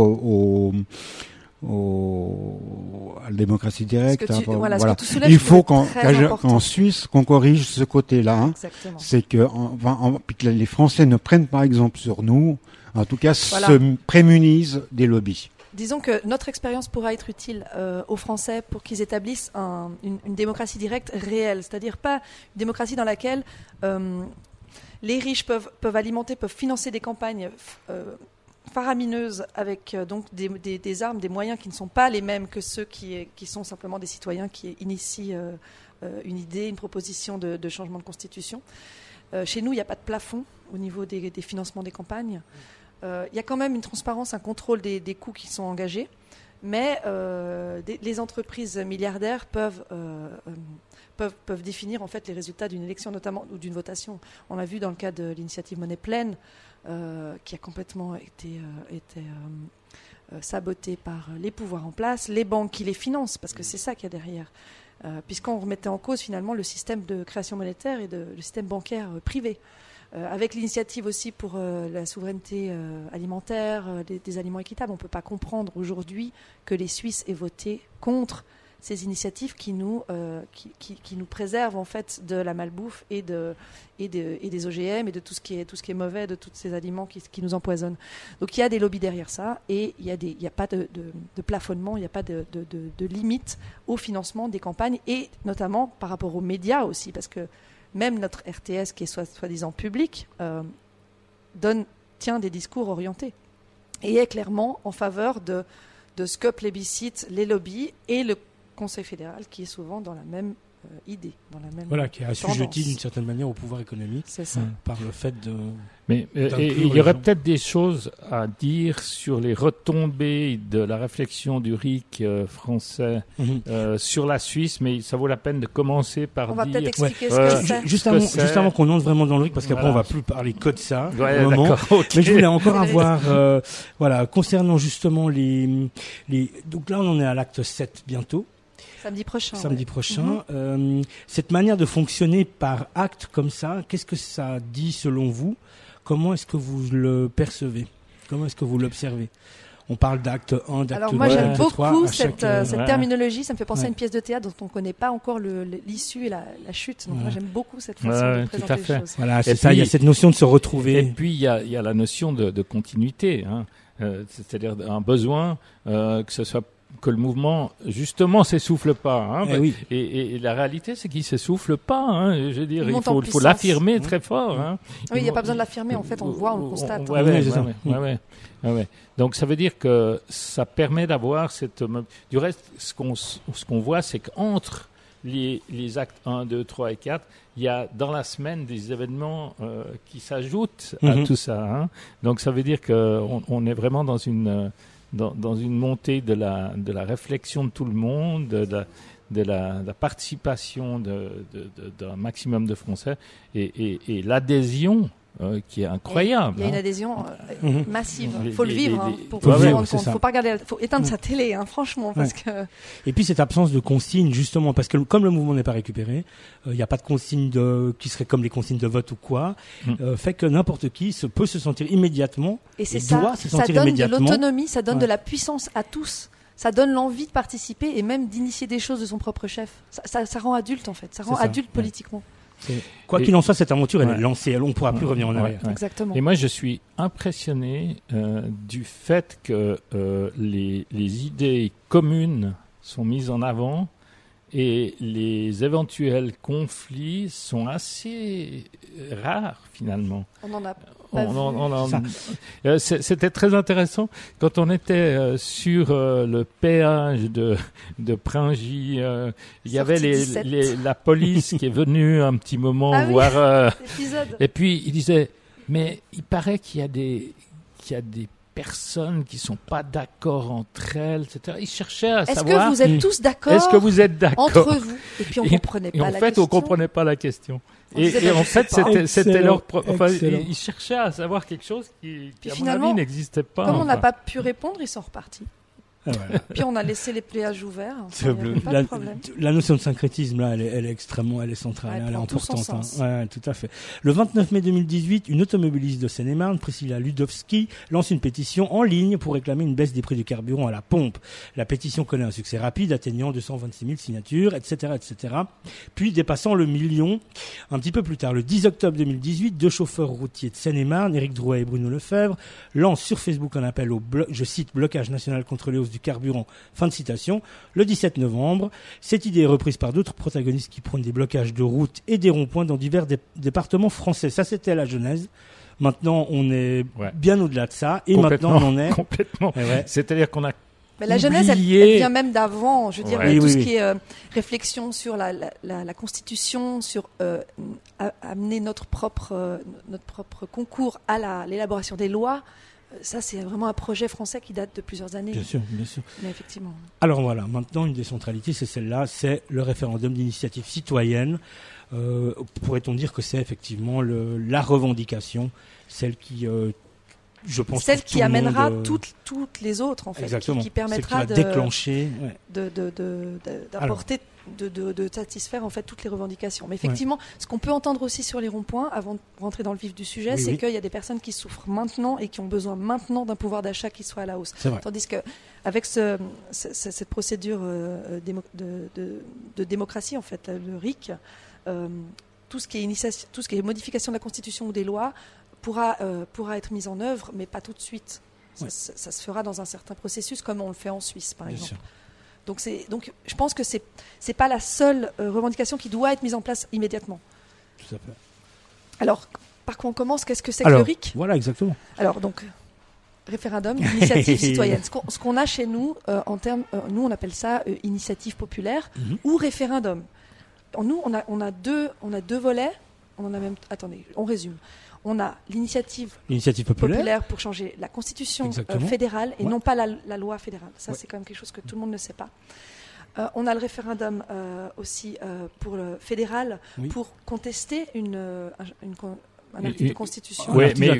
à la démocratie directe. Il faut qu'en Suisse qu'on corrige ce côté-là. C'est que les Français ne prennent pas exemple sur nous, en tout cas se prémunisent des lobbies. Disons que notre expérience pourra être utile aux Français pour qu'ils établissent une démocratie directe réelle, c'est-à-dire pas une démocratie dans laquelle les riches peuvent alimenter, peuvent financer des campagnes faramineuses avec donc des armes, des moyens qui ne sont pas les mêmes que ceux qui sont simplement des citoyens qui initient une idée, une proposition de changement de constitution. Chez nous, il n'y a pas de plafond au niveau des financements des campagnes. Il y a quand même une transparence, un contrôle des coûts qui sont engagés, mais les entreprises milliardaires peuvent définir en fait les résultats d'une élection notamment ou d'une votation. On l'a vu dans le cas de l'initiative Monnaie Pleine, qui a complètement été sabotée par les pouvoirs en place, les banques qui les financent, parce que c'est ça qu'il y a derrière. Puisqu'on remettait en cause finalement le système de création monétaire et le système bancaire privé. Avec l'initiative aussi pour la souveraineté alimentaire, des aliments équitables, on ne peut pas comprendre aujourd'hui que les Suisses aient voté contre ces initiatives qui nous préservent en fait de la malbouffe et des OGM et de tout ce qui est mauvais, de tous ces aliments qui nous empoisonnent. Donc il y a des lobbies derrière ça et il y a pas de plafonnement, il n'y a pas de limite au financement des campagnes et notamment par rapport aux médias aussi, parce que même notre RTS qui est soi-disant public tient des discours orientés et est clairement en faveur de ce que plébiscitent les lobbies et le Conseil fédéral qui est souvent dans la même idée, dans la même qui est assujetti d'une certaine manière au pouvoir économique par le fait de... Mais il y aurait peut-être des choses à dire sur les retombées de la réflexion du RIC français sur la Suisse, mais ça vaut la peine de commencer par on va peut-être expliquer ce que c'est. Juste avant qu'on entre vraiment dans le RIC, parce qu'après on va plus parler que de ça. Ouais, d'accord, okay. Mais je voulais encore avoir, concernant justement donc là on en est à l'acte 7 bientôt. Samedi prochain. Cette manière de fonctionner par acte comme ça, qu'est-ce que ça dit selon vous ? Comment est-ce que vous le percevez ? Comment est-ce que vous l'observez ? On parle d'acte 1, d'acte 2, Alors moi j'aime beaucoup 3, cette terminologie, ça me fait penser à une pièce de théâtre dont on ne connaît pas encore l'issue et la chute. Donc moi j'aime beaucoup cette façon de présenter les choses. Voilà, c'est ça, il y a cette notion de se retrouver. Et puis il y a la notion de continuité, c'est-à-dire un besoin que ce soit que le mouvement justement s'essouffle pas, et la réalité c'est qu'il s'essouffle pas, je veux dire il faut l'affirmer très fort, Oui, il n'y a pas besoin de l'affirmer, en fait on le voit, on le constate. Donc ça veut dire que ça permet d'avoir du reste ce qu'on voit, c'est qu'entre les actes 1, 2, 3 et 4, il y a dans la semaine des événements qui s'ajoutent à tout ça, donc ça veut dire qu'on est vraiment dans une montée de la réflexion de tout le monde, de la participation d'un maximum de Français et l'adhésion qui est incroyable. Il y a une adhésion massive. Il faut le vivre pour se rendre compte. Faut pas regarder, faut éteindre sa télé, franchement, parce que. Et puis cette absence de consignes, justement, parce que comme le mouvement n'est pas récupéré, il n'y a pas de consignes qui seraient comme les consignes de vote ou quoi, fait que n'importe qui peut se sentir immédiatement et doit se sentir immédiatement. Ça donne de l'autonomie, ça donne de la puissance à tous. Ça donne l'envie de participer et même d'initier des choses de son propre chef. Ça rend adulte, en fait. Ça rend adulte politiquement. Quoi qu'il en soit, cette aventure, elle est lancée. On ne pourra plus revenir en arrière. Exactement. Et moi, je suis impressionné du fait que les idées communes sont mises en avant et les éventuels conflits sont assez rares, finalement. On en a C'était très intéressant quand on était sur le péage de Pringy. Il y avait la police qui est venue un petit moment voir. Et puis il disait, mais il paraît qu'il y a des personnes qui sont pas d'accord entre elles, etc. Ils cherchaient à savoir. Est-ce que vous êtes tous d'accord ? Est-ce que vous êtes d'accord entre vous ? Et puis on comprenait pas la question. En fait, on comprenait pas la question. Et en fait, c'était leur. Ils cherchaient à savoir quelque chose qui à mon avis, n'existait pas. Comme on n'a pas pu répondre, ils sont repartis. Voilà. Puis on a laissé les péages ouverts. La notion de syncrétisme là, elle est extrêmement, elle est centrale, elle est importante. Ouais, tout à fait. Le 29 mai 2018, une automobiliste de Seine-et-Marne, Priscilla Ludowski, lance une pétition en ligne pour réclamer une baisse des prix du carburant à la pompe. La pétition connaît un succès rapide, atteignant 226 000 signatures, etc., etc. Puis dépassant le million. Un petit peu plus tard, le 10 octobre 2018, deux chauffeurs routiers de Seine-et-Marne, Éric Drouet et Bruno Lefebvre, lancent sur Facebook un appel au je cite, blocage national contre les hausses du carburant, fin de citation, le 17 novembre. Cette idée est reprise par d'autres protagonistes qui prônent des blocages de routes et des ronds-points dans divers départements français. Ça, c'était la genèse. Maintenant, on est bien au-delà de ça. Et maintenant, on en est... Complètement. C'est-à-dire qu'on a mais la jeunesse, elle vient même d'avant. Je veux dire, tout ce qui est réflexion sur la Constitution, sur amener notre propre concours à l'élaboration des lois. Ça, c'est vraiment un projet français qui date de plusieurs années. Bien sûr, bien sûr. Mais effectivement. Alors voilà, maintenant, une des centralités, c'est celle-là, c'est le référendum d'initiative citoyenne. Pourrait-on dire que c'est effectivement la revendication, celle qui je pense celle qui amènera toutes les autres, en fait, qui permettra de déclencher, d'apporter, de satisfaire en fait toutes les revendications. Mais effectivement, ce qu'on peut entendre aussi sur les ronds-points, avant de rentrer dans le vif du sujet, c'est qu'il y a des personnes qui souffrent maintenant et qui ont besoin maintenant d'un pouvoir d'achat qui soit à la hausse. Tandis que avec cette procédure de démocratie, en fait, le RIC, tout ce qui est modification de la Constitution ou des lois pourra être mise en œuvre, mais pas tout de suite. Ça se fera dans un certain processus, comme on le fait en Suisse, par exemple. Donc je pense que c'est pas la seule revendication qui doit être mise en place immédiatement. Tout à fait. Alors, par quoi on commence? Qu'est-ce que c'est que le RIC? Voilà, exactement. Alors, donc, référendum, initiative citoyenne. Ce qu'on a chez nous, en termes, nous on appelle ça initiative populaire ou référendum. Nous, on a deux volets. On en a même. Attendez, on résume. On a l'initiative populaire pour changer la constitution fédérale et non pas la loi fédérale. Ça, c'est quand même quelque chose que tout le monde ne sait pas. On a le référendum aussi pour le fédéral pour contester un article de constitution. Oui, mais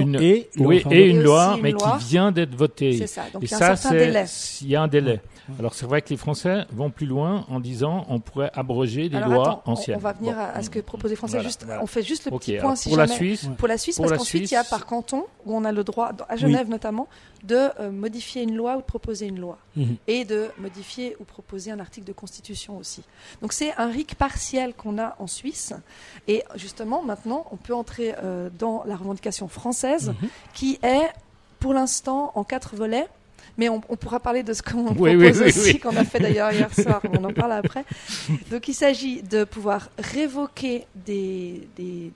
une loi, mais qui vient d'être votée. C'est ça. Donc il y a un certain délai. Il y a un délai. Alors c'est vrai que les Français vont plus loin en disant on pourrait abroger des lois anciennes. On va venir à ce que proposent les Français. Voilà. On fait juste le petit point pour la Suisse. Pour la Suisse, parce qu'ensuite il y a par canton où on a le droit, à Genève notamment, de modifier une loi ou de proposer une loi et de modifier ou proposer un article de constitution aussi. Donc c'est un RIC partiel qu'on a en Suisse et justement maintenant on peut entrer dans la revendication française qui est pour l'instant en 4 volets. Mais on pourra parler de ce qu'on propose aussi, qu'on a fait d'ailleurs hier soir, on en parle après. Donc il s'agit de pouvoir révoquer des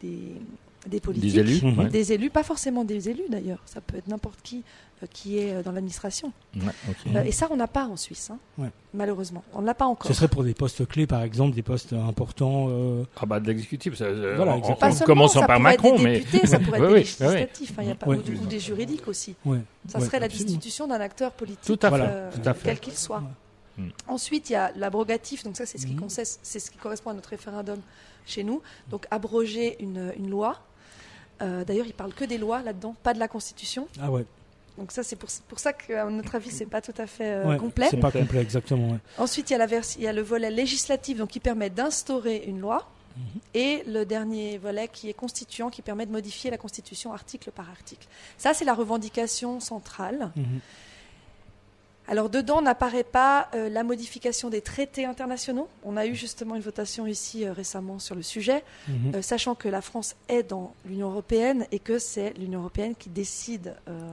politiques, des élus, pas forcément des élus d'ailleurs, ça peut être n'importe qui est dans l'administration. Et ça, on n'a pas en Suisse, malheureusement. On ne l'a pas encore. Ce serait pour des postes clés, par exemple, des postes importants. De l'exécutif, en commençant par Macron. Mais ça pourrait être des législatifs, ou des juridiques aussi. Ça serait la destitution d'un acteur politique, tout à fait. Quel qu'il soit. Ensuite, il y a l'abrogatif, donc ça, c'est ce qui correspond à notre référendum chez nous. Donc, abroger une loi. D'ailleurs, il ne parle que des lois là-dedans, pas de la Constitution. Ah ouais. Donc ça, c'est pour ça qu'à notre avis, c'est pas tout à fait complet. C'est pas complet, exactement. Ensuite, il y a le volet législatif, donc qui permet d'instaurer une loi, et le dernier volet qui est constituant, qui permet de modifier la Constitution article par article. Ça, c'est la revendication centrale. Alors dedans n'apparaît pas la modification des traités internationaux. On a eu justement une votation ici récemment sur le sujet, sachant que la France est dans l'Union européenne et que c'est l'Union européenne qui décide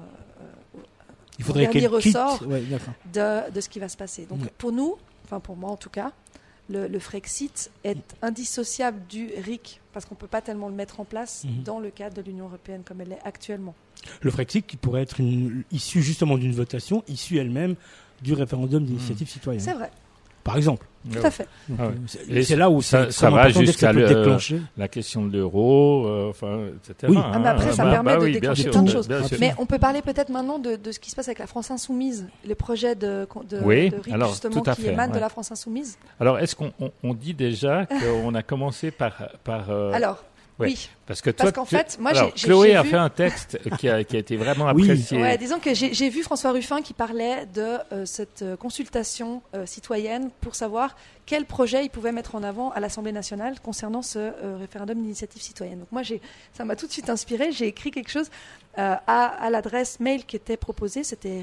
il faudrait qu'elle ressort de ce qui va se passer. Donc pour nous, enfin pour moi en tout cas, le Frexit est indissociable du RIC parce qu'on ne peut pas tellement le mettre en place dans le cadre de l'Union européenne comme elle est actuellement. Le Frexit qui pourrait être issu justement d'une votation, issue elle-même du référendum d'initiative citoyenne. C'est vrai. Par exemple. Tout à fait. C'est là où ça va jusqu'à la question de l'euro, etc. Oui. Mais après, ça permet de déclencher plein de choses. Mais on peut parler peut-être maintenant de ce qui se passe avec la France Insoumise, les projets de RIC justement qui émanent de la France Insoumise. Alors, est-ce qu'on dit déjà qu'on a commencé par Alors, oui. Parce qu'en fait, moi, Chloé a fait un texte qui a été vraiment apprécié. Ouais, disons que j'ai vu François Ruffin qui parlait de cette consultation citoyenne pour savoir quel projet il pouvait mettre en avant à l'Assemblée nationale concernant ce référendum d'initiative citoyenne. Donc moi, ça m'a tout de suite inspiré. J'ai écrit quelque chose à l'adresse mail qui était proposée. C'était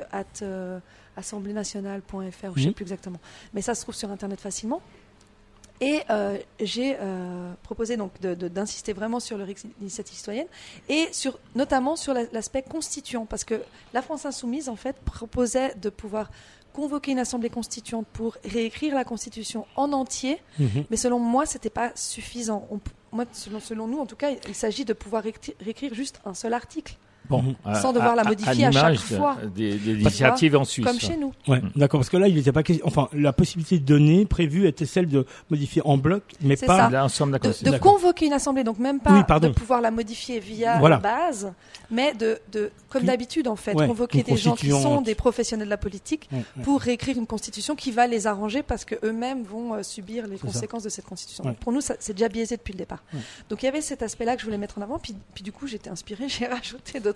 ric@assembléenationale.fr ou je ne sais plus exactement. Mais ça se trouve sur Internet facilement. Et j'ai proposé donc d'insister vraiment sur le RIC d'initiative citoyenne et notamment sur l'aspect constituant, parce que la France Insoumise en fait proposait de pouvoir convoquer une assemblée constituante pour réécrire la Constitution en entier, mais selon moi c'était pas suffisant. Selon nous en tout cas, il s'agit de pouvoir réécrire juste un seul article. Sans devoir la modifier à chaque fois. Des initiatives en Suisse. Comme chez nous. Ouais, d'accord, parce que là, il n'était pas question. Enfin, la possibilité de donner prévue était celle de modifier en bloc, mais pas l'ensemble de la Constitution. De convoquer une assemblée, donc même pas de pouvoir la modifier via la base, mais comme d'habitude en fait, convoquer des gens qui sont des professionnels de la politique pour réécrire une constitution qui va les arranger parce que eux-mêmes vont subir les conséquences de cette constitution. Donc pour nous, c'est déjà biaisé depuis le départ. Donc il y avait cet aspect-là que je voulais mettre en avant, puis du coup j'étais inspirée, j'ai rajouté 2-3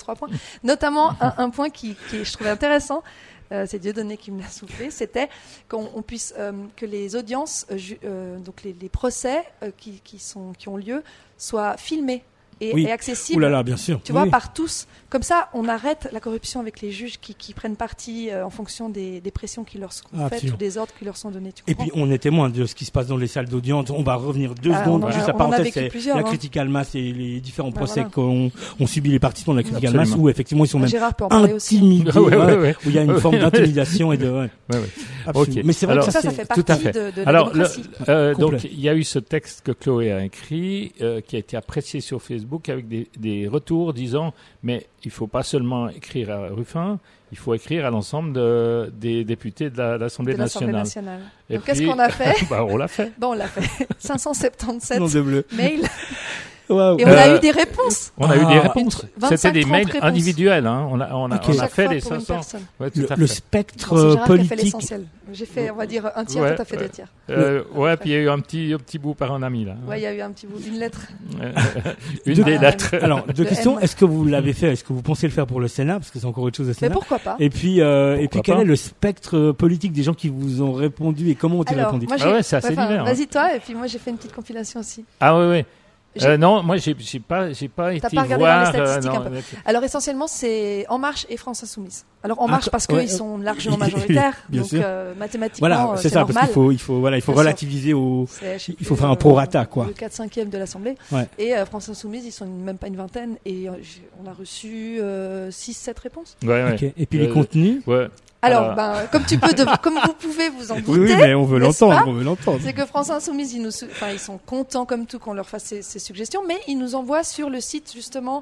3 points. Notamment un point qui je trouvais intéressant. C'est Dieudonné qui me l'a soufflé, c'était qu'on puisse que les audiences, donc les procès qui ont lieu, soient filmés et accessibles. Ouh là là, bien sûr. Tu vois, par tous. Comme ça, on arrête la corruption avec les juges qui prennent parti en fonction des pressions qui leur sont faites ou des ordres qui leur sont donnés. Et puis, on est témoin de ce qui se passe dans les salles d'audience. On va revenir 2 secondes. Juste la parenthèse, c'est la critique Almas et les différents procès qu'ont subi les participants de la critique Almas, où effectivement ils sont même intimidés, où il y a une forme d'intimidation et de. Okay. Mais c'est vrai que ça fait partie de la démocratie. Donc, il y a eu ce texte que Chloé a écrit, qui a été apprécié sur Facebook avec des retours disant, mais il ne faut pas seulement écrire à Ruffin, il faut écrire à l'ensemble des députés de l'Assemblée nationale. Donc, qu'est-ce qu'on a fait? On l'a fait. On l'a fait. 577 mails. Wow. Et on a eu des réponses. On a eu des réponses. C'était des mails individuels. Hein. On a fait les 500. Ouais, le spectre politique. J'ai fait, on va dire, un tiers, toi t'as fait 2 tiers. Puis il y a eu un petit bout par un ami là. Ouais, il y a eu un petit bout, une lettre. Une des lettres. Alors, 2 questions. Est-ce que vous l'avez fait? Est-ce que vous pensez le faire pour le Sénat? Parce que c'est encore autre chose au Sénat. Mais pourquoi pas? Et puis quel est le spectre politique des gens qui vous ont répondu et comment ont-ils répondu? C'est assez divers. Vas-y toi, et puis moi j'ai fait une petite compilation aussi. Ah oui. Non, moi j'ai pas été voir. Alors essentiellement c'est En Marche et France Insoumise. Alors En Marche parce qu'ils sont largement majoritaires, donc mathématiquement voilà, c'est ça, normal. Parce qu'il faut relativiser il faut faire un prorata quoi. Le 4/5 de l'Assemblée. Et France Insoumise ils sont même pas une vingtaine et on a reçu 6-7 réponses. Okay. Et puis les contenus. Alors, comme vous pouvez vous en douter. Oui, mais on veut l'entendre. C'est que France Insoumise, ils sont contents comme tout qu'on leur fasse ces suggestions, mais ils nous envoient sur le site justement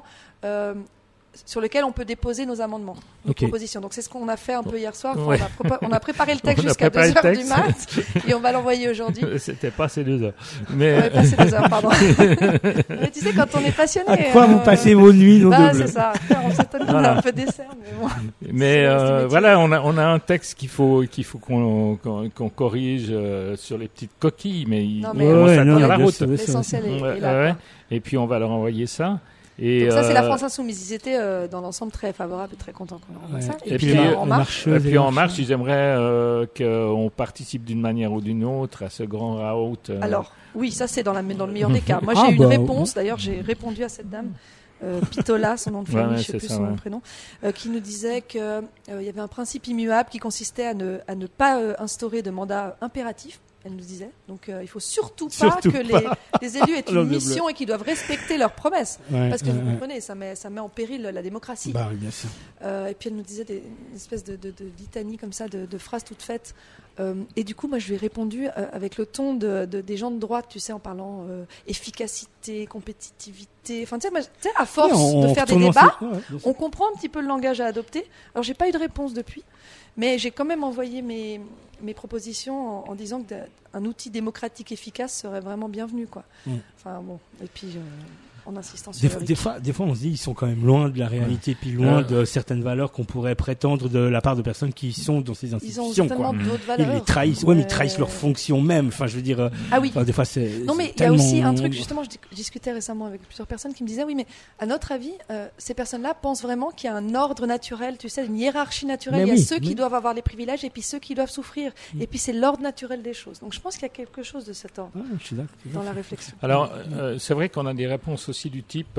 sur lequel on peut déposer nos amendements, nos propositions. Donc c'est ce qu'on a fait un peu hier soir. On a préparé le texte jusqu'à 2h du mat et on va l'envoyer aujourd'hui. C'était pas ces 2 heures. Mais... Ouais, pas ces 2 heures, pardon. Mais tu sais, quand on est passionné... À quoi vous passez vos nuits c'est ça. On s'étonne qu'on a un peu d'essai, mais bon. Mais voilà, on a un texte qu'il faut qu'on corrige sur les petites coquilles, mais il commence à tenir la route. L'essentiel est là. Et puis on va leur envoyer ça. Donc ça c'est la France Insoumise, ils étaient dans l'ensemble très favorables et très contents qu'on envoie ça. Et puis En Marche, ils aimeraient qu'on participe d'une manière ou d'une autre à ce grand raout. Alors oui, ça c'est dans le meilleur des cas. Moi j'ai eu une réponse, d'ailleurs j'ai répondu à cette dame Pitola, son nom de famille, je ne sais plus son prénom, qui nous disait qu'il y avait un principe immuable qui consistait à ne pas instaurer de mandat impératif. Elle nous disait. Donc, il faut surtout pas que les élus aient une mission et qu'ils doivent respecter leurs promesses. Parce que vous comprenez, ça met en péril la démocratie. Oui, bien sûr. Et puis, elle nous disait une espèce de litanie comme ça, de phrases toutes faites. Et du coup, moi, je lui ai répondu avec le ton des gens de droite, tu sais, en parlant efficacité, compétitivité. Enfin, tu sais, à force de faire des débats, on comprend un petit peu le langage à adopter. Alors, j'ai pas eu de réponse depuis. Mais j'ai quand même envoyé mes propositions en disant qu'un outil démocratique efficace serait vraiment bienvenu, quoi. Enfin bon, et puis en insistant sur des fois on se dit ils sont quand même loin de la réalité, puis loin de certaines valeurs qu'on pourrait prétendre de la part de personnes qui sont dans ces institutions. Ils ont certainement d'autres valeurs. Ils les trahissent, mais ils trahissent leur fonction même. Enfin, je veux dire. Des fois c'est. Non, mais il y a aussi un truc justement. Je discutais récemment avec plusieurs personnes qui me disaient oui, mais à notre avis, ces personnes-là pensent vraiment qu'il y a un ordre naturel, tu sais, une hiérarchie naturelle. Il y a ceux qui doivent avoir les privilèges et puis ceux qui doivent souffrir. Et puis c'est l'ordre naturel des choses. Donc je pense qu'il y a quelque chose de cet ordre dans la réflexion. Alors c'est vrai qu'on a des réponses aussi du type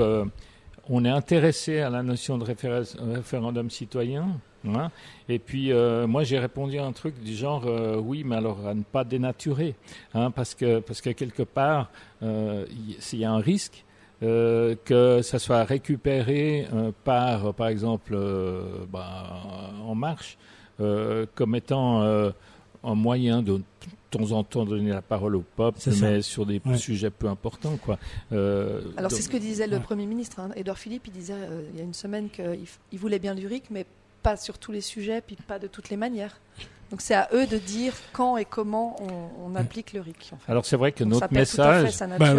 on est intéressé à la notion de référendum citoyen, hein, et puis moi j'ai répondu à un truc du genre oui, mais alors à ne pas dénaturer, hein, parce que quelque part il y a un risque que ça soit récupéré par exemple En Marche comme étant un moyen de temps en temps donner la parole au peuple, mais sur des sujets peu importants, quoi. Alors c'est ce que disait le Premier ministre, Édouard Philippe. Il disait il y a une semaine qu'il voulait bien du RIC, mais pas sur tous les sujets, puis pas de toutes les manières. Donc c'est à eux de dire quand et comment on applique le RIC. En fait. Alors c'est vrai que notre message,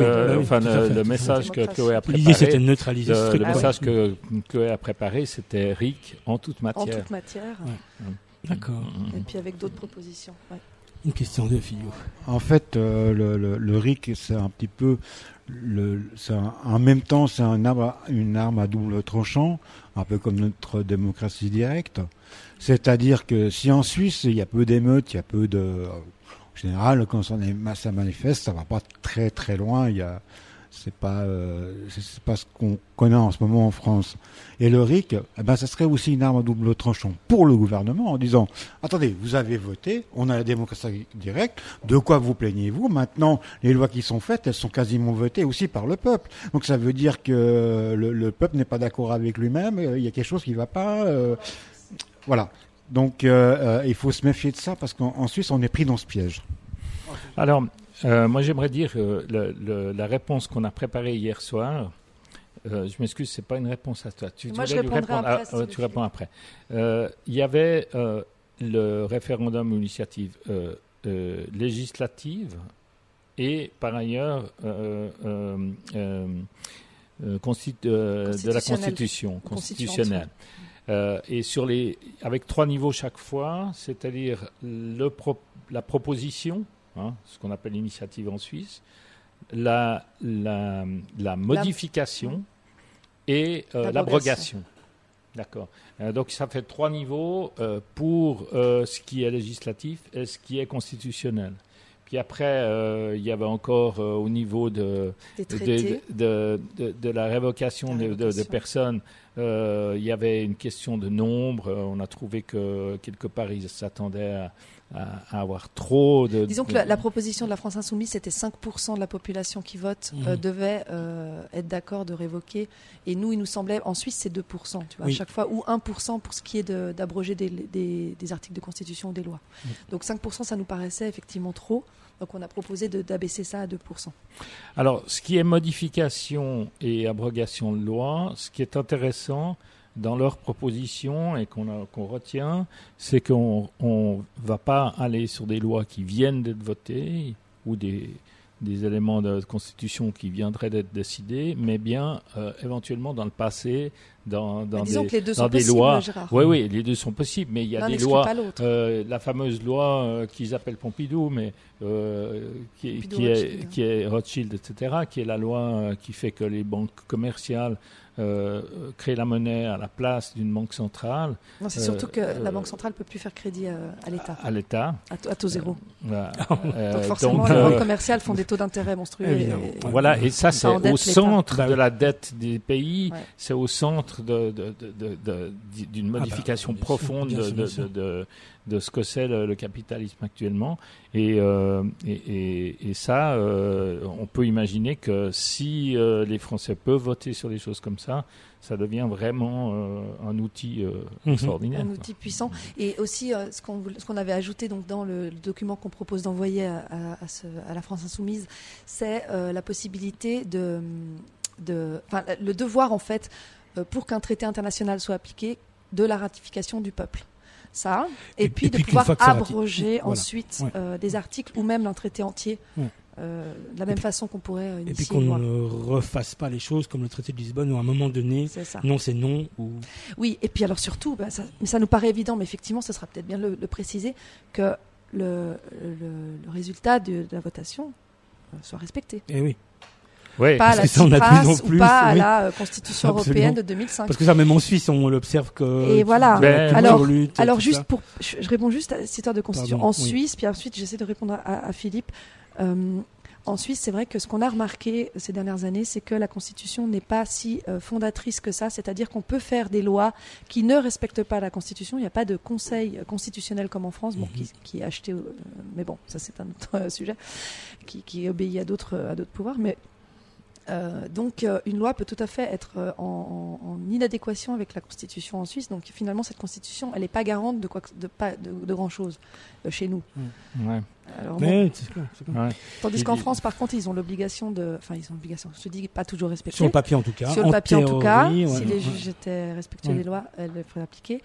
le message que Chloé a préparé, c'était de neutraliser ce truc. Le message que Chloé a préparé, c'était RIC en toute matière. En toute matière. D'accord. Et puis avec d'autres propositions. Une question de Philou. En fait, le RIC, c'est un petit peu, en même temps, c'est une arme à double tranchant, un peu comme notre démocratie directe. C'est-à-dire que si en Suisse, il y a peu d'émeutes, il y a peu de... En général, quand ça manifeste, ça va pas très très loin. C'est pas ce qu'on connaît en ce moment en France. Et le RIC, ça serait aussi une arme à double tranchant pour le gouvernement en disant attendez, vous avez voté, on a la démocratie directe, de quoi vous plaignez-vous? Maintenant, les lois qui sont faites, elles sont quasiment votées aussi par le peuple. Donc ça veut dire que le peuple n'est pas d'accord avec lui-même, il y a quelque chose qui ne va pas. Voilà. Donc il faut se méfier de ça parce qu'en Suisse, on est pris dans ce piège. Alors, moi j'aimerais dire la réponse qu'on a préparée hier soir. Je m'excuse, c'est pas une réponse à toi. Moi je répondrai après. Tu réponds après. Il y avait le référendum ou l'initiative législative et par ailleurs de la Constitution constitutionnelle. Et avec 3 niveaux chaque fois, c'est-à-dire la proposition, ce qu'on appelle l'initiative en Suisse, la modification et l'abrogation. D'accord. Donc ça fait 3 niveaux pour ce qui est législatif et ce qui est constitutionnel. Puis après, il y avait encore au niveau de la révocation de personnes, il y avait une question de nombre. On a trouvé que quelque part, ils s'attendaient à avoir trop de... Disons que la proposition de la France Insoumise, c'était 5% de la population qui vote devait être d'accord de révoquer. Et nous, il nous semblait, en Suisse, c'est 2%, tu vois, à chaque fois, ou 1% pour ce qui est d'abroger des articles de constitution ou des lois. Donc 5%, ça nous paraissait effectivement trop. Donc on a proposé d'abaisser ça à 2%. Alors, ce qui est modification et abrogation de loi, ce qui est intéressant dans leur proposition et qu'on retient, c'est qu'on ne va pas aller sur des lois qui viennent d'être votées ou des éléments de constitution qui viendraient d'être décidés, mais bien éventuellement dans le passé, dans des lois. Oui, les deux sont possibles, mais il y a des lois. La fameuse loi qu'ils appellent Pompidou, mais qui est Rothschild, etc., qui est la loi qui fait que les banques commerciales créent la monnaie à la place d'une banque centrale. Non, c'est surtout que la banque centrale ne peut plus faire crédit à l'État. À l'État. À taux zéro. Donc forcément, les banques commerciales font des taux d'intérêt monstrueux. Voilà, et ça, c'est au centre de la dette des pays, c'est au centre d'une modification profonde de ce que c'est le capitalisme actuellement. Et ça, on peut imaginer que si les Français peuvent voter sur des choses comme ça devient vraiment un outil extraordinaire. Un outil puissant. Et aussi, ce qu'on avait ajouté donc, dans le document qu'on propose d'envoyer à la France Insoumise, c'est la possibilité le devoir, en fait, pour qu'un traité international soit appliqué, de la ratification du peuple. Ça, et puis de pouvoir abroger ensuite des articles ou même un traité entier, de la même façon qu'on pourrait initier. Et puis qu'on ne refasse pas les choses comme le traité de Lisbonne où à un moment donné, non c'est non. Oui, et puis alors surtout, ça nous paraît évident, mais effectivement, ce sera peut-être bien de le préciser, que le résultat de la votation soit respecté. Eh oui. Oui, pas à la CIPRAS ou pas à la Constitution européenne de 2005. Parce que ça, même en Suisse, on l'observe que... Et voilà. Alors juste je réponds juste à cette histoire de Constitution. En Suisse, puis ensuite, j'essaie de répondre à Philippe. En Suisse, c'est vrai que ce qu'on a remarqué ces dernières années, c'est que la Constitution n'est pas si fondatrice que ça. C'est-à-dire qu'on peut faire des lois qui ne respectent pas la Constitution. Il n'y a pas de conseil constitutionnel comme en France, qui est acheté... mais bon, ça c'est un autre sujet, qui obéit à d'autres pouvoirs. Mais... donc une loi peut tout à fait être en inadéquation avec la Constitution en Suisse. Donc finalement cette Constitution, elle n'est pas garante de grand chose chez nous. Ouais. Alors, c'est clair. Tandis qu'en France, par contre, ils ont l'obligation je te dis pas toujours respecter. Sur le papier en tout cas. Sur le papier en tout cas, si les juges étaient respectueux des lois, elles les feraient appliquer.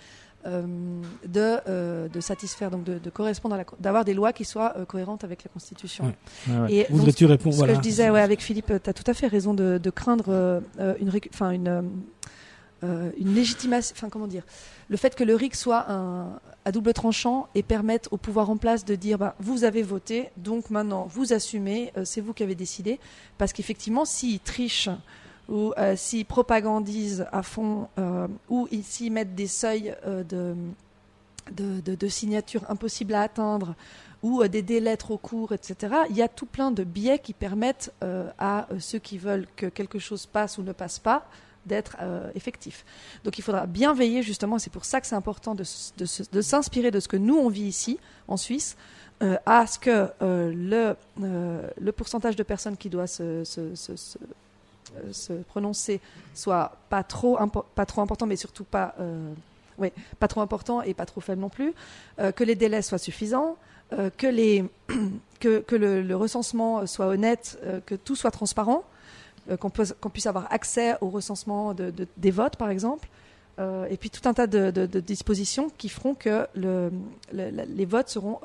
De satisfaire, donc de correspondre d'avoir des lois qui soient cohérentes avec la Constitution. Et voudrais-tu répondre? Ce que je disais avec Philippe, tu as tout à fait raison de craindre une légitimation, le fait que le RIC soit à double tranchant et permette au pouvoir en place de dire vous avez voté, donc maintenant vous assumez, c'est vous qui avez décidé, parce qu'effectivement s'ils trichent ou s'ils propagandisent à fond ou s'ils mettent des seuils de signatures impossibles à atteindre ou des délais trop courts, etc. Il y a tout plein de biais qui permettent à ceux qui veulent que quelque chose passe ou ne passe pas d'être effectif. Donc il faudra bien veiller justement, c'est pour ça que c'est important de s'inspirer de ce que nous on vit ici en Suisse, à ce que le pourcentage de personnes qui doit se prononcer soit pas trop important, mais surtout pas trop important et pas trop faible non plus, que les délais soient suffisants, que le recensement soit honnête, que tout soit transparent, qu'on puisse avoir accès au recensement des votes, par exemple, et puis tout un tas de dispositions qui feront que les votes seront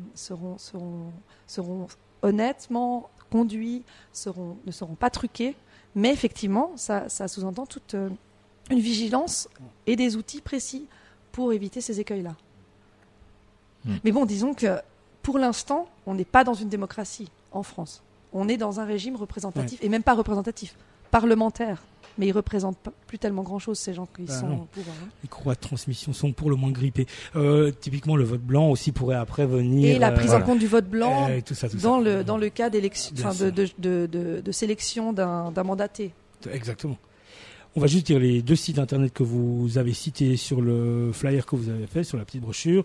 honnêtement conduits, ne seront pas truqués, mais effectivement, ça sous-entend toute une vigilance et des outils précis pour éviter ces écueils-là. Mais bon, disons que pour l'instant, on n'est pas dans une démocratie en France. On est dans un régime représentatif, et même pas représentatif, parlementaire. Mais ils ne représentent plus tellement grand-chose, ces gens qui sont au pouvoir. Les courroies de transmission sont pour le moins grippées. Typiquement, le vote blanc aussi pourrait après venir... Et la prise en compte du vote blanc tout ça. Dans le cas de sélection d'un mandaté. Exactement. On va juste dire les 2 sites internet que vous avez cités sur le flyer que vous avez fait, sur la petite brochure,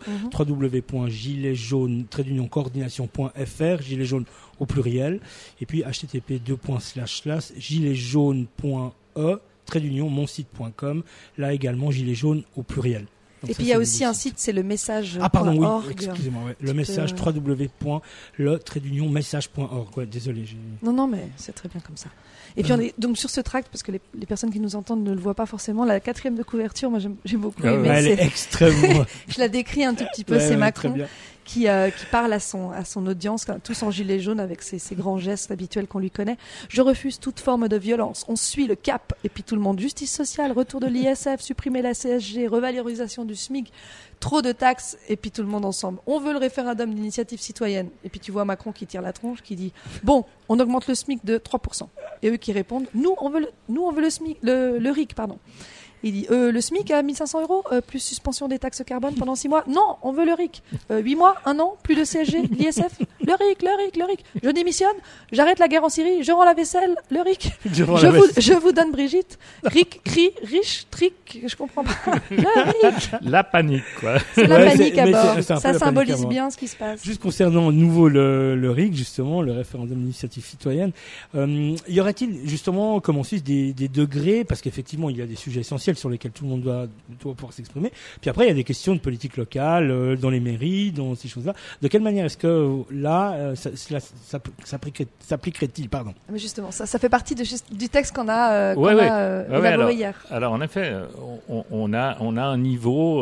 www.giletsjaunes-coordination.fr, gilets jaunes au pluriel, et puis http://giletsjaunes.e-monsite.com, là également gilets jaunes au pluriel. Donc et puis il y a aussi un site, c'est le message. Excusez-moi, le message www.le-message.org. Désolé. Non, mais c'est très bien comme ça. Et puis on est donc sur ce tract, parce que les personnes qui nous entendent ne le voient pas forcément, la 4e de couverture, moi j'ai beaucoup aimé. Elle est extrêmement... Je la décris un tout petit peu, c'est Macron qui parle à son audience, tous en gilet jaune avec ses grands gestes habituels qu'on lui connaît. Je refuse toute forme de violence. On suit le cap. Et puis tout le monde, justice sociale, retour de l'ISF, supprimer la CSG, revalorisation du SMIC, trop de taxes, et puis tout le monde ensemble. On veut le référendum d'initiative citoyenne. Et puis tu vois Macron qui tire la tronche, qui dit bon, on augmente le SMIC de 3%. Et eux qui répondent nous on veut le SMIC, le RIC, pardon. Il dit le SMIC à 1 500 €, plus suspension des taxes carbone pendant 6 mois. Non, on veut le RIC. 8 mois, 1 an, plus de CSG, l'ISF. Le RIC. Je démissionne, j'arrête la guerre en Syrie, je rends la vaisselle, le RIC. Je vous donne Brigitte. RIC, cri, riche, tric, je comprends pas. Le RIC. La panique, quoi. C'est la panique à bord. Ça symbolise bien ce qui se passe. Juste concernant nouveau le RIC, justement, le référendum d'initiative citoyenne, y aurait-il justement, comme en Suisse, des degrés, parce qu'effectivement, il y a des sujets essentiels sur lesquels tout le monde doit pouvoir s'exprimer. Puis après, il y a des questions de politique locale, dans les mairies, dans ces choses-là. De quelle manière est-ce que là, s'appliquerait-il, pardon? Mais justement, ça fait partie du texte qu'on a élaboré hier. Alors, en effet, on a un niveau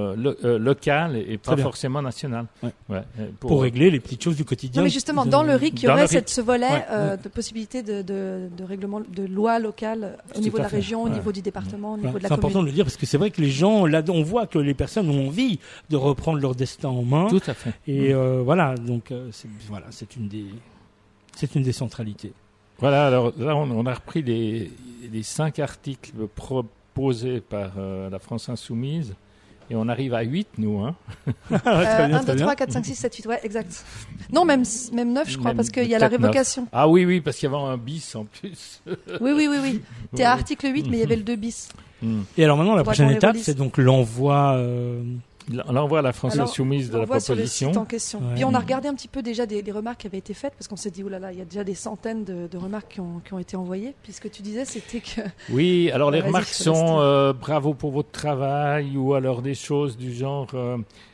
local et pas forcément national. Pour régler les petites choses du quotidien. Non, mais justement, dans le RIC, il y aurait ce volet de possibilité de règlement, de loi locale au niveau de la région, au niveau du département, au niveau de la commune. C'est important de le dire parce que c'est vrai que les gens, là, on voit que les personnes ont envie de reprendre leur destin en main. Tout à fait. Et voilà, donc c'est une des centralités. Voilà, alors là, on a repris les 5 articles proposés par la France Insoumise. Et on arrive à 8, nous. 1, 2, 3, 4, 5, 6, 7, 8, ouais, exact. Non, même 9, je crois, parce qu'il y a la révocation. 9. Ah oui, parce qu'il y avait un bis en plus. Oui. T'es à article 8, mais il y avait le 2 bis. Et alors maintenant, la prochaine étape, c'est donc l'envoi... L'envoi à la France Insoumise de la proposition. Sur le site en question. Ouais. Puis on a regardé un petit peu déjà des remarques qui avaient été faites, parce qu'on s'est dit, oulala, il y a déjà des centaines de remarques qui ont été envoyées. Puis ce que tu disais, c'était que... Oui, alors les remarques sont bravo pour votre travail, ou alors des choses du genre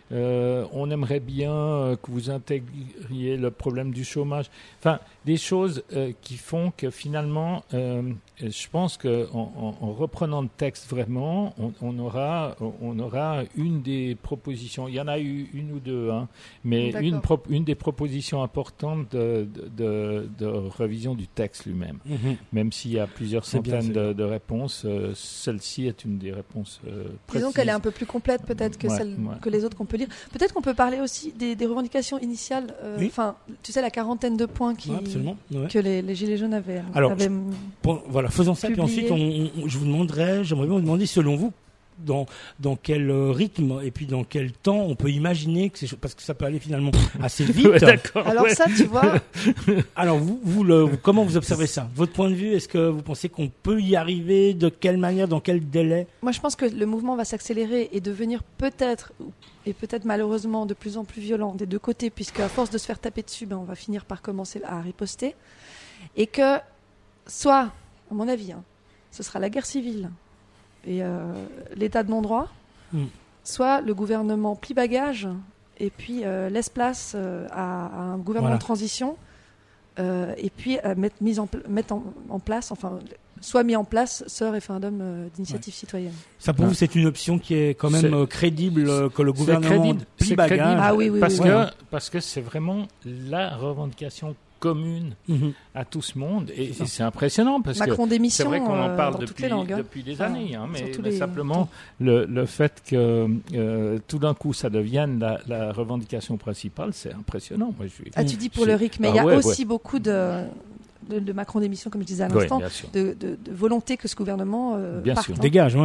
on aimerait bien que vous intégriez le problème du chômage. Enfin, des choses qui font que finalement, je pense qu'en reprenant le texte vraiment, on aura une des propositions. Il y en a eu une ou deux, hein, mais une des propositions importantes de révision du texte lui-même. Même s'il y a plusieurs centaines de réponses, celle-ci est une des réponses précises. Disons qu'elle est un peu plus complète peut-être que que les autres qu'on peut lire. Peut-être qu'on peut parler aussi des revendications initiales. Enfin, tu sais, la quarantaine de points que les Gilets jaunes avaient. Alors, voilà, faisons ça. Puis ensuite, j'aimerais bien vous demander, selon vous, dans quel rythme et puis dans quel temps on peut imaginer que parce que ça peut aller finalement assez vite. Alors ça, tu vois. Alors comment vous observez ça? Votre point de vue, est-ce que vous pensez qu'on peut y arriver? De quelle manière? Dans quel délai? Moi, je pense que le mouvement va s'accélérer et devenir peut-être malheureusement de plus en plus violent des deux côtés, puisque à force de se faire taper dessus, on va finir par commencer à riposter, et que soit, à mon avis, ce sera la guerre civile et l'état de non-droit, soit le gouvernement plie bagage et puis laisse place à un gouvernement de transition et puis mettre en place, soit mis en place ce référendum d'initiative citoyenne. Ça pour vous, c'est une option qui est quand même crédible, que le gouvernement plie bagage. Ah oui, parce que c'est vraiment la revendication commune à tout ce monde, et c'est impressionnant parce Macron que c'est vrai qu'on en parle depuis des années, mais simplement le fait que tout d'un coup ça devienne la revendication principale, c'est impressionnant. Moi, tu dis pour le RIC, mais il y a aussi beaucoup de Macron d'émission, comme je disais à l'instant, de volonté que ce gouvernement dégage.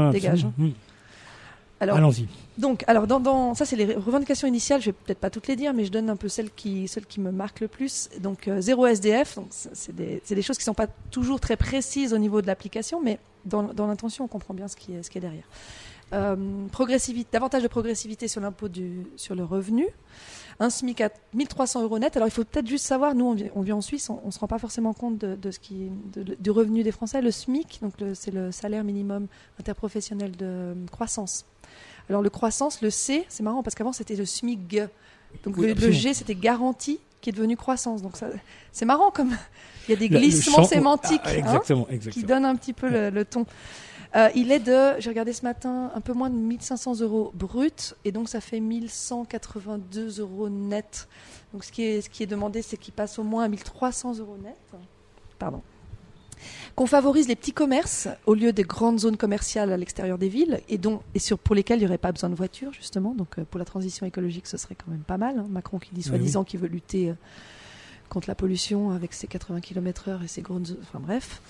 Alors, allons-y. Donc, ça, c'est les revendications initiales. Je vais peut-être pas toutes les dire, mais je donne un peu celles qui me marquent le plus. Donc, zéro SDF. Donc, c'est des choses qui sont pas toujours très précises au niveau de l'application, mais dans l'intention, on comprend bien ce qui est derrière. Davantage de progressivité sur l'impôt sur le revenu. Un SMIC à 1 300 € net. Alors, il faut peut-être juste savoir, nous, on vit en Suisse, on se rend pas forcément compte du revenu des Français. Le SMIC, donc c'est le salaire minimum interprofessionnel de croissance. Alors, le croissance, le C, c'est marrant parce qu'avant, c'était le SMIG. Donc, le G, c'était garantie, qui est devenu croissance. Donc, ça, c'est marrant comme il y a des glissements sémantiques qui donnent un petit peu le ton. Il est j'ai regardé ce matin, un peu moins de 1 500 € brut, et donc ça fait 1 182 € net. Donc, ce qui est demandé, c'est qu'il passe au moins à 1 300 € net. Pardon. Qu'on favorise les petits commerces au lieu des grandes zones commerciales à l'extérieur des villes pour lesquelles il n'y aurait pas besoin de voitures, justement. Donc, pour la transition écologique, ce serait quand même pas mal. Macron qui dit soi-disant qu'il veut lutter contre la pollution avec ses 80 km/h et ses grandes zones. Enfin bref.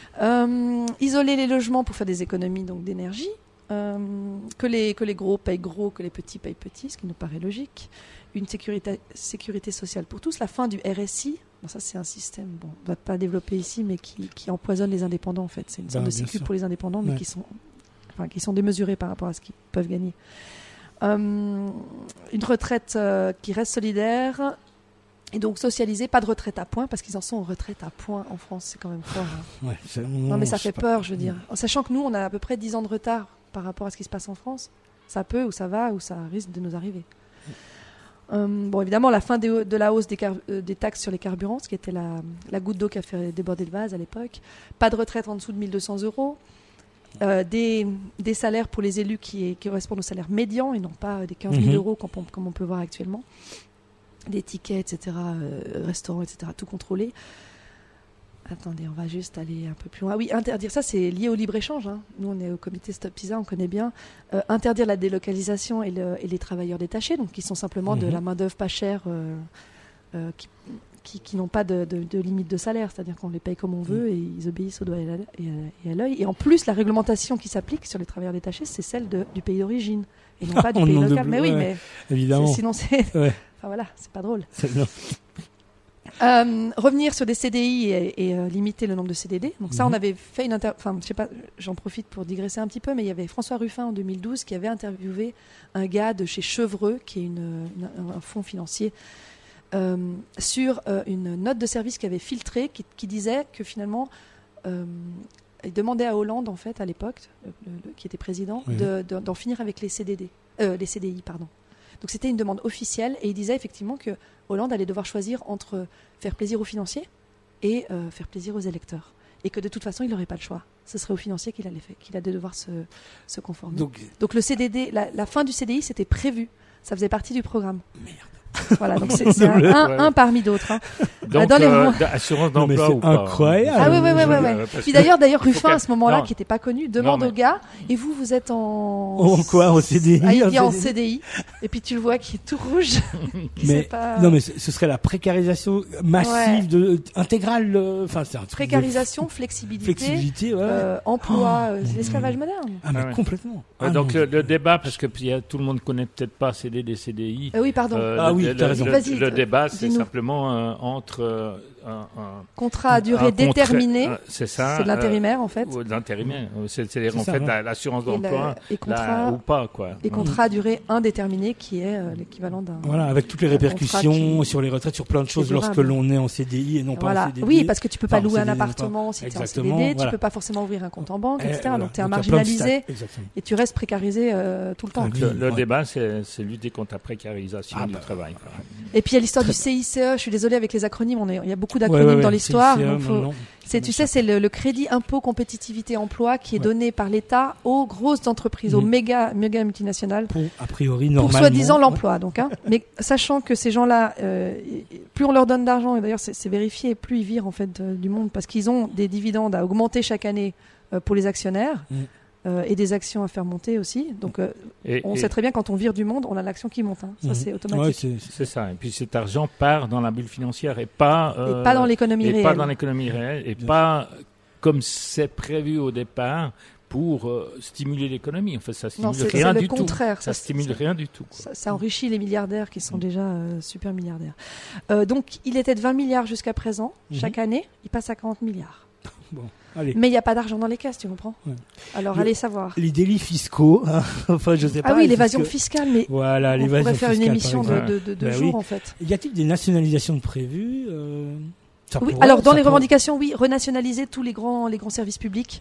Isoler les logements pour faire des économies d'énergie. Que les gros payent gros, que les petits payent petits, ce qui nous paraît logique. Une sécurité sociale pour tous. La fin du RSI. Bon, ça, c'est un système, on ne va pas développer ici, mais qui empoisonne les indépendants, en fait. C'est une sorte de sécu pour les indépendants, mais qui sont démesurés par rapport à ce qu'ils peuvent gagner. Une retraite qui reste solidaire et donc socialisée, pas de retraite à points, parce qu'ils en sont en retraite à points en France, c'est quand même fort. Non, mais ça fait peur, je veux dire. En sachant que nous, on a à peu près 10 ans de retard par rapport à ce qui se passe en France. Ça peut, ou ça va, ou ça risque de nous arriver. Évidemment, la fin de la hausse des taxes sur les carburants, ce qui était la goutte d'eau qui a fait déborder le vase à l'époque. Pas de retraite en dessous de 1 200 €. Des salaires pour les élus qui correspondent au salaire médian et non pas des 15 000 € comme on peut voir actuellement. Des tickets, etc., restaurants, etc., tout contrôlé. Attendez, on va juste aller un peu plus loin. Oui, interdire, ça c'est lié au libre-échange. Nous, on est au comité Stop PISA, on connaît bien. Interdire la délocalisation et les travailleurs détachés, donc qui sont simplement de la main-d'œuvre pas chère, qui n'ont pas de limite de salaire, c'est-à-dire qu'on les paye comme on veut et ils obéissent au doigt et à l'œil. Et en plus, la réglementation qui s'applique sur les travailleurs détachés, c'est celle du pays d'origine et non pas du pays local. Mais oui, mais évidemment. Sinon c'est... Enfin voilà, c'est pas drôle. Revenir sur des CDI et limiter le nombre de CDD. Donc ça, on avait fait je sais pas, j'en profite pour digresser un petit peu, mais il y avait François Ruffin en 2012 qui avait interviewé un gars de chez Chevreux, qui est un fonds financier, sur une note de service qui avait filtré, qui disait que finalement, il demandait à Hollande, en fait, à l'époque, qui était président, d'en finir avec les CDI, pardon. Donc c'était une demande officielle et il disait effectivement que Hollande allait devoir choisir entre faire plaisir aux financiers et faire plaisir aux électeurs. Et que de toute façon, il n'aurait pas le choix. Ce serait aux financiers qu'il allait devoir se conformer. Donc le CDD, la fin du CDI, c'était prévu. Ça faisait partie du programme. Merde. Voilà, donc c'est un parmi d'autres. Hein. Donc, assurance d'emploi ou pas? Incroyable. Ah oui. Puis d'ailleurs, Ruffin, à ce moment-là, qui n'était pas connu, demande au gars, et vous êtes en quoi, en CDI? Ah, il dit en CDI. Et puis tu le vois qui est tout rouge. Non, mais ce serait la précarisation massive, intégrale. Enfin, c'est un truc. Précarisation, flexibilité, emploi, c'est l'esclavage moderne. Ah, mais complètement. Donc le débat, parce que tout le monde connaît peut-être pas CDD, CDI. Oui, pardon. Le débat, c'est simplement entre un contrat à durée déterminée. C'est ça. C'est de l'intérimaire, en fait. Ou de l'intérimaire. C'est en fait l'assurance d'emploi ou pas, quoi. Et contrat à durée indéterminée, qui est l'équivalent d'un. Voilà, avec toutes les répercussions sur les retraites, sur plein de choses lorsque l'on est en CDI et non pas en CDD. Oui, parce que tu peux pas louer un appartement si tu es en CDD, tu peux pas forcément ouvrir un compte en banque, etc. Donc tu es marginalisé et tu restes précarisé tout le temps. Le débat, c'est lutter contre la précarisation du travail. Et puis il y a l'histoire du CICE. Je suis désolée avec les acronymes, il y a beaucoup d'acronymes dans l'histoire. Tu sais, c'est le crédit impôt compétitivité emploi qui est donné par l'État aux grosses entreprises, aux méga multinationales. A priori, normalement. Pour soi-disant l'emploi, donc. Mais sachant que ces gens-là, plus on leur donne d'argent, et d'ailleurs c'est vérifié, plus ils virent en fait du monde parce qu'ils ont des dividendes à augmenter chaque année pour les actionnaires. Et des actions à faire monter aussi. Donc, on sait très bien quand on vire du monde, on a l'action qui monte. Ça, c'est automatique. Ouais, c'est ça. Et puis cet argent part dans la bulle financière et pas dans l'économie réelle. Et pas dans l'économie réelle. Et pas comme c'est prévu au départ pour stimuler l'économie. En fait, ça stimule rien du tout. Contraire. Ça stimule rien du tout. Ça enrichit les milliardaires qui sont déjà super milliardaires. Donc, il était de 20 milliards jusqu'à présent. Chaque année, il passe à 40 milliards. Bon. Allez. Mais il n'y a pas d'argent dans les caisses, tu comprends? Alors allez savoir. Les délits fiscaux, enfin je sais pas. Ah oui, l'évasion fiscale, mais voilà, on pourrait faire une émission de jours en fait. Y a-t-il des nationalisations de prévues Oui, alors dans les revendications, oui, renationaliser tous les grands services publics.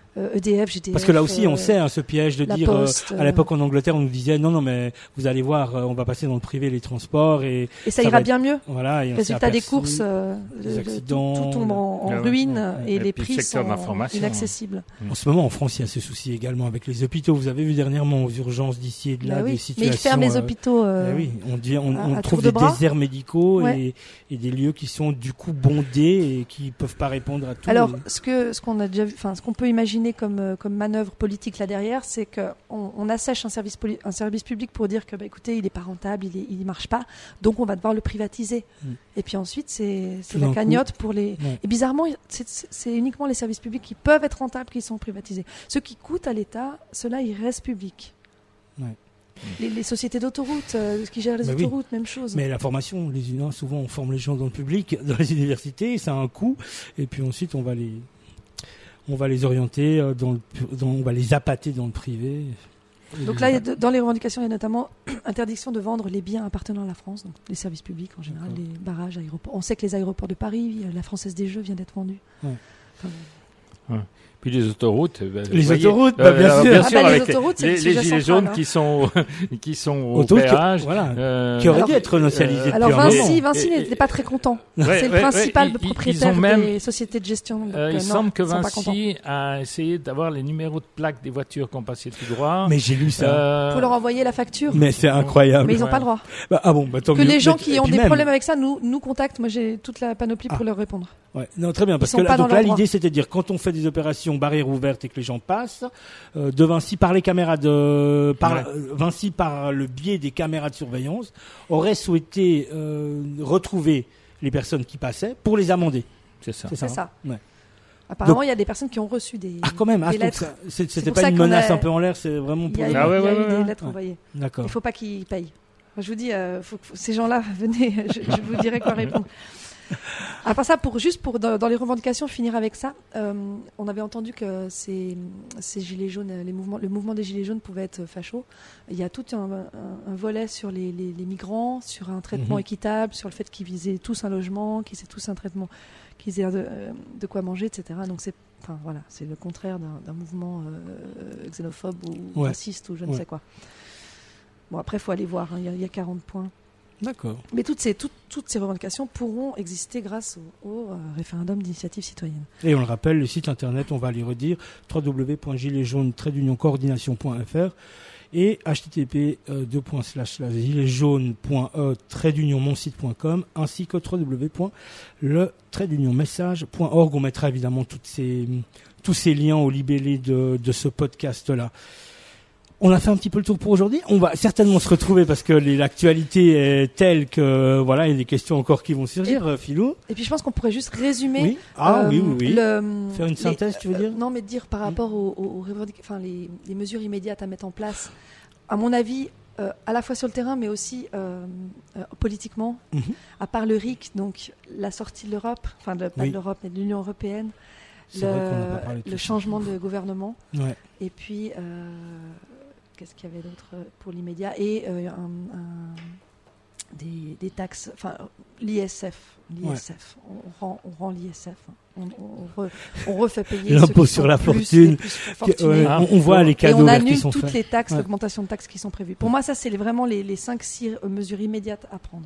EDF, GDF. Parce que là aussi, on sait ce piège de dire, à l'époque en Angleterre, on nous disait non, mais vous allez voir, on va passer dans le privé les transports et ça ira bien mieux. Voilà. Résultat des courses, des accidents, tout tombe en ruine et les prix sont inaccessibles. En ce moment, en France, il y a ce souci également avec les hôpitaux. Vous avez vu dernièrement aux urgences d'ici et de là des situations. Mais ils ferment les hôpitaux. Oui, on trouve des déserts médicaux et des lieux qui sont du coup bondés et qui peuvent pas répondre à tout. Alors, ce qu'on a déjà vu, ce qu'on peut imaginer comme manœuvre politique là derrière, c'est qu'on assèche un service public pour dire que écoutez, il est pas rentable, il marche pas, donc on va devoir le privatiser. Et puis ensuite c'est la cagnotte pour les. Et bizarrement, c'est uniquement les services publics qui peuvent être rentables qui sont privatisés. Ceux qui coûtent à l'État, ceux-là ils restent publics. Les sociétés d'autoroutes qui gèrent les autoroutes, même chose. Mais la formation, souvent on forme les gens dans le public, dans les universités, ça a un coût, et puis ensuite on va les orienter, on va les appâter dans le privé. Donc là, dans les revendications, il y a notamment interdiction de vendre les biens appartenant à la France, donc les services publics en général, les barrages, aéroports. On sait que les aéroports de Paris, la Française des Jeux vient d'être vendue. Puis les autoroutes. Autoroutes, bien sûr. Avec les gilets jaunes qui sont au péage. Qui auraient dû être renationalisés. Alors Vinci n'était pas très content. C'est le principal propriétaire des sociétés de gestion. Il semble que Vinci a essayé d'avoir les numéros de plaques des voitures qui ont passé tout droit. Mais j'ai lu ça. Pour leur envoyer la facture. Mais c'est incroyable. Mais ils n'ont pas le droit. Que les gens qui ont des problèmes avec ça nous contactent. Moi, j'ai toute la panoplie pour leur répondre. Non, très bien. Parce que là, l'idée, c'était de dire quand on fait des opérations barrières ouvertes et que les gens passent, de Vinci par les caméras Vinci par le biais des caméras de surveillance aurait souhaité retrouver les personnes qui passaient pour les amender. C'est ça. C'est ça. Ouais. Apparemment, il y a des personnes qui ont reçu des lettres. C'était pas une menace un peu en l'air, c'est vraiment pour. Il y a eu des lettres envoyées. D'accord. Il faut pas qu'ils payent. Moi, je vous dis, ces gens-là, venez, je vous dirai quoi répondre. À part ça, dans les revendications, finir avec ça, on avait entendu que ces gilets jaunes, le mouvement des gilets jaunes pouvait être facho. Il y a tout un volet sur les migrants, sur un traitement équitable, sur le fait qu'ils visaient tous un logement, qu'ils aient tous un traitement, qu'ils aient de quoi manger, etc. Donc c'est le contraire d'un mouvement xénophobe ou raciste ou je ne sais quoi. Donc, Bon, après, il faut aller voir, il y a 40 points. D'accord. Mais toutes ces revendications pourront exister grâce au référendum d'initiative citoyenne. Et on le rappelle, le site internet, on va les redire, www.giletsjaunes-coordination.fr et http://giletsjaunes.e-monsite.com ainsi que www.le-message.org. On mettra évidemment tous ces liens au libellé de ce podcast-là. On a fait un petit peu le tour pour aujourd'hui. On va certainement se retrouver parce que l'actualité est telle que voilà, il y a des questions encore qui vont surgir, Philou. Et puis je pense qu'on pourrait juste résumer. Oui. Oui. Faire une synthèse, tu veux dire ? Non, mais dire par rapport les mesures immédiates à mettre en place. À mon avis, à la fois sur le terrain, mais aussi politiquement, à part le RIC, donc la sortie de l'Europe, pas de l'Europe, mais de l'Union européenne, le changement de gouvernement, et puis qu'est-ce qu'il y avait d'autre pour l'immédiat, et des taxes, l'ISF. On rend l'ISF. On refait payer l'impôt sur la fortune. On voit les cadeaux qui sont faits. Et on annule toutes les taxes, l'augmentation de taxes qui sont prévues. Pour moi, ça, c'est vraiment les 5-6 mesures immédiates à prendre.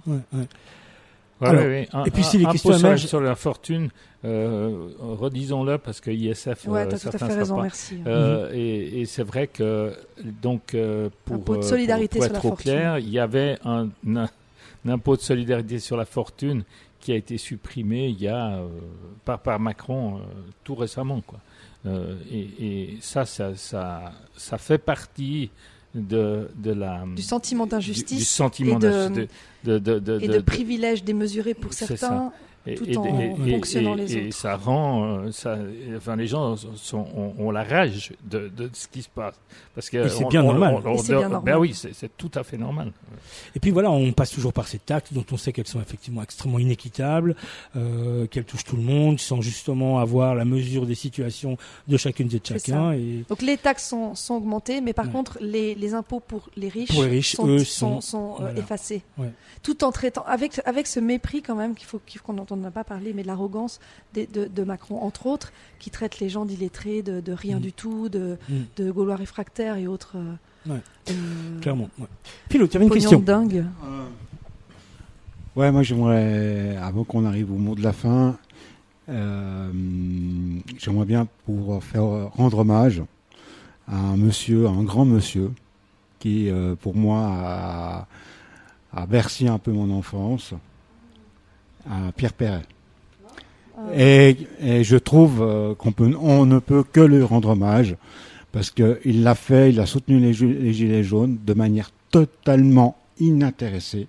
Et puis, si les questions sur la fortune, redisons-le parce que ISF, tu as tout à fait raison, merci. Et c'est vrai que, donc, pour être trop clair, il y avait un impôt de solidarité sur la fortune qui a été supprimé par Macron tout récemment, quoi. Et ça fait partie du sentiment d'injustice, du sentiment et de privilèges démesurés pour certains, tout en ponctionnant les autres. Et ça rend, les gens ont la rage de ce qui se passe, parce que c'est bien normal. Ben oui, c'est tout à fait normal. Et puis voilà, on passe toujours par ces taxes dont on sait qu'elles sont effectivement extrêmement inéquitables, qu'elles touchent tout le monde, sans justement avoir la mesure des situations de chacune et de chacun. Et... Donc les taxes sont augmentées, mais par contre les impôts pour les riches sont effacés. Ouais. Tout en traitant avec ce mépris quand même qu'on n'en a pas parlé, mais de l'arrogance de Macron entre autres, qui traite les gens d'illettrés, de rien du tout, de Gaulois réfractaires et autres. Clairement. Ouais. Philo, tu avais une question. Dingue. Moi j'aimerais, avant qu'on arrive au mot de la fin, j'aimerais bien rendre hommage à un grand monsieur qui, pour moi, a bercé un peu mon enfance, à Pierre Perret. Et je trouve on ne peut que lui rendre hommage, parce qu'il l'a fait, il a soutenu les Gilets jaunes de manière totalement inintéressée,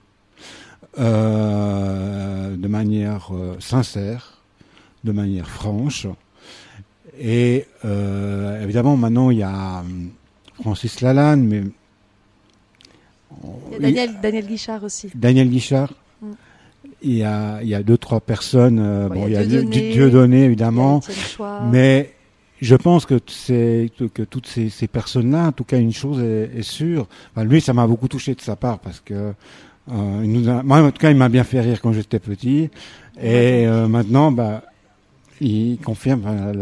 de manière sincère, de manière franche. Et évidemment, maintenant, il y a Francis Lalanne, mais... Il y a Daniel Guichard aussi. Daniel Guichard. Il y a 2-3 personnes. Il y a Dieudonné, évidemment. Mais je pense que toutes ces personnes-là, en tout cas, une chose est sûre. Lui, ça m'a beaucoup touché de sa part, parce que moi, en tout cas, il m'a bien fait rire quand j'étais petit. Et maintenant, il confirme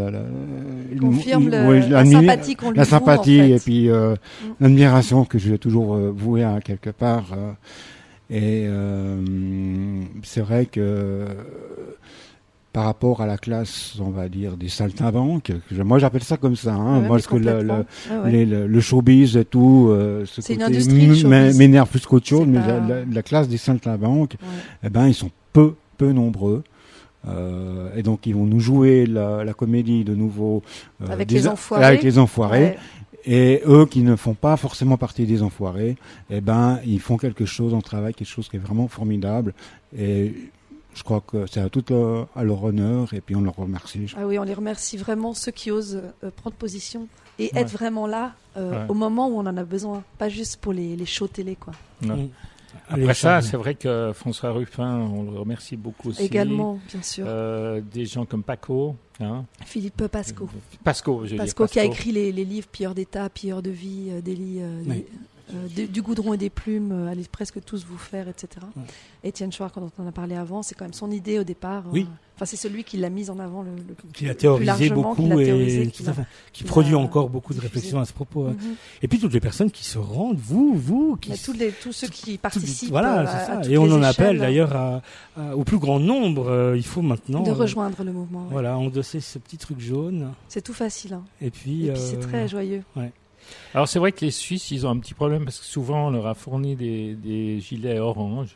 la sympathie qu'on lui la sympathie voue, en fait. Et puis l'admiration que je vais toujours vouer à quelque part. Et c'est vrai que par rapport à la classe, on va dire, des saltimbanques, moi j'appelle ça comme ça, moi, parce que le showbiz et tout, ce côté m'énerve plus qu'autre chose, mais la classe des saltimbanques, ils sont peu nombreux. Et donc ils vont nous jouer la comédie de nouveau avec les enfoirés. Ouais. Et eux qui ne font pas forcément partie des enfoirés, ils font quelque chose en travail, quelque chose qui est vraiment formidable. Et je crois que c'est à leur honneur, et puis on leur remercie. Ah oui, on les remercie vraiment, ceux qui osent prendre position et être vraiment là au moment où on en a besoin, pas juste pour les shows télé, quoi. Après ça, c'est vrai que François Ruffin, on le remercie beaucoup aussi. Également, bien sûr. Des gens comme Paco. Philippe Pasco. Pasco qui a écrit les livres Pilleurs d'État, Pilleurs de vie, délit. du goudron et des plumes, allez presque tous vous faire, etc. Ouais. Étienne Chouard, quand on en a parlé avant, c'est quand même son idée au départ. Oui. C'est celui qui l'a mise en avant qui l'a théorisé beaucoup qui produit encore beaucoup de réflexions à ce propos. Et puis toutes les personnes qui se rendent, vous qui... tous ceux qui participent. Voilà, c'est ça. Et on en appelle d'ailleurs au plus grand nombre. Il faut maintenant... De rejoindre le mouvement. Voilà, endosser ce petit truc jaune. C'est tout facile. Hein. Et puis c'est très joyeux. Ouais. Alors c'est vrai que les Suisses, ils ont un petit problème parce que souvent on leur a fourni des gilets orange.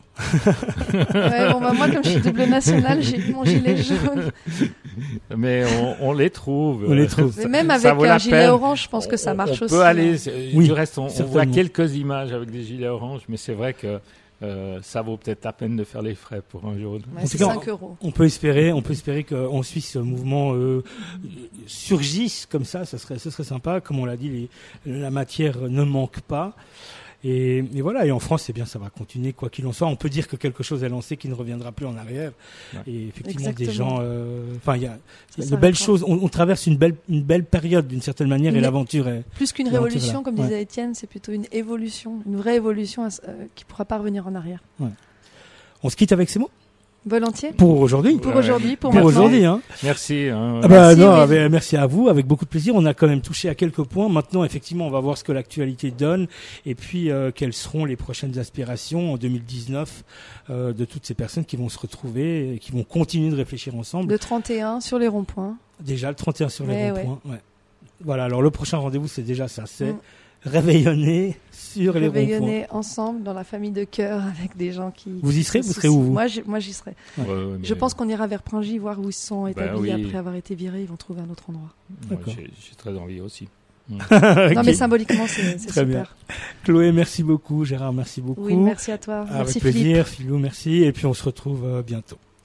Moi comme je suis double national, j'ai mon gilet jaune. Mais on les trouve. Mais même avec un gilet orange, je pense que ça marche aussi. On peut aller. Du reste, on voit quelques images avec des gilets orange, mais c'est vrai que ça vaut peut-être la peine de faire les frais pour un jaune. C'est 5 €. On peut espérer qu'en Suisse, ce mouvement surgisse comme ça. Ce serait sympa. Comme on l'a dit, la matière ne manque pas. Et voilà. Et en France, ça va continuer quoi qu'il en soit. On peut dire que quelque chose est lancé qui ne reviendra plus en arrière. Ouais. Et effectivement, des gens. Il y a de belles choses. On traverse une belle période d'une certaine manière, et l'aventure est plus qu'une révolution, comme disait Étienne, c'est plutôt une évolution, une vraie évolution qui ne pourra pas revenir en arrière. Ouais. On se quitte avec ces mots. Volontiers. Pour aujourd'hui. Pour aujourd'hui. Hein. Merci. Merci à vous, avec beaucoup de plaisir. On a quand même touché à quelques points. Maintenant, effectivement, on va voir ce que l'actualité donne et puis quelles seront les prochaines aspirations en 2019 de toutes ces personnes qui vont se retrouver et qui vont continuer de réfléchir ensemble. Le 31 sur les ronds-points. Déjà, le 31 sur les ronds-points. Ouais. Voilà, alors le prochain rendez-vous, c'est déjà ça. C'est réveillonner sur les ronds-points. Réveillonner ensemble dans la famille de cœur avec des gens qui... Vous y serez? Vous serez où? Moi, j'y serai. Je pense qu'on ira vers Pringy, voir où ils sont établis après avoir été virés. Ils vont trouver un autre endroit. J'ai très envie aussi. Okay. Non, mais symboliquement, c'est très super. Bien. Chloé, merci beaucoup. Gérard, merci beaucoup. Oui, merci à toi. Avec plaisir. Philou, merci. Et puis on se retrouve bientôt.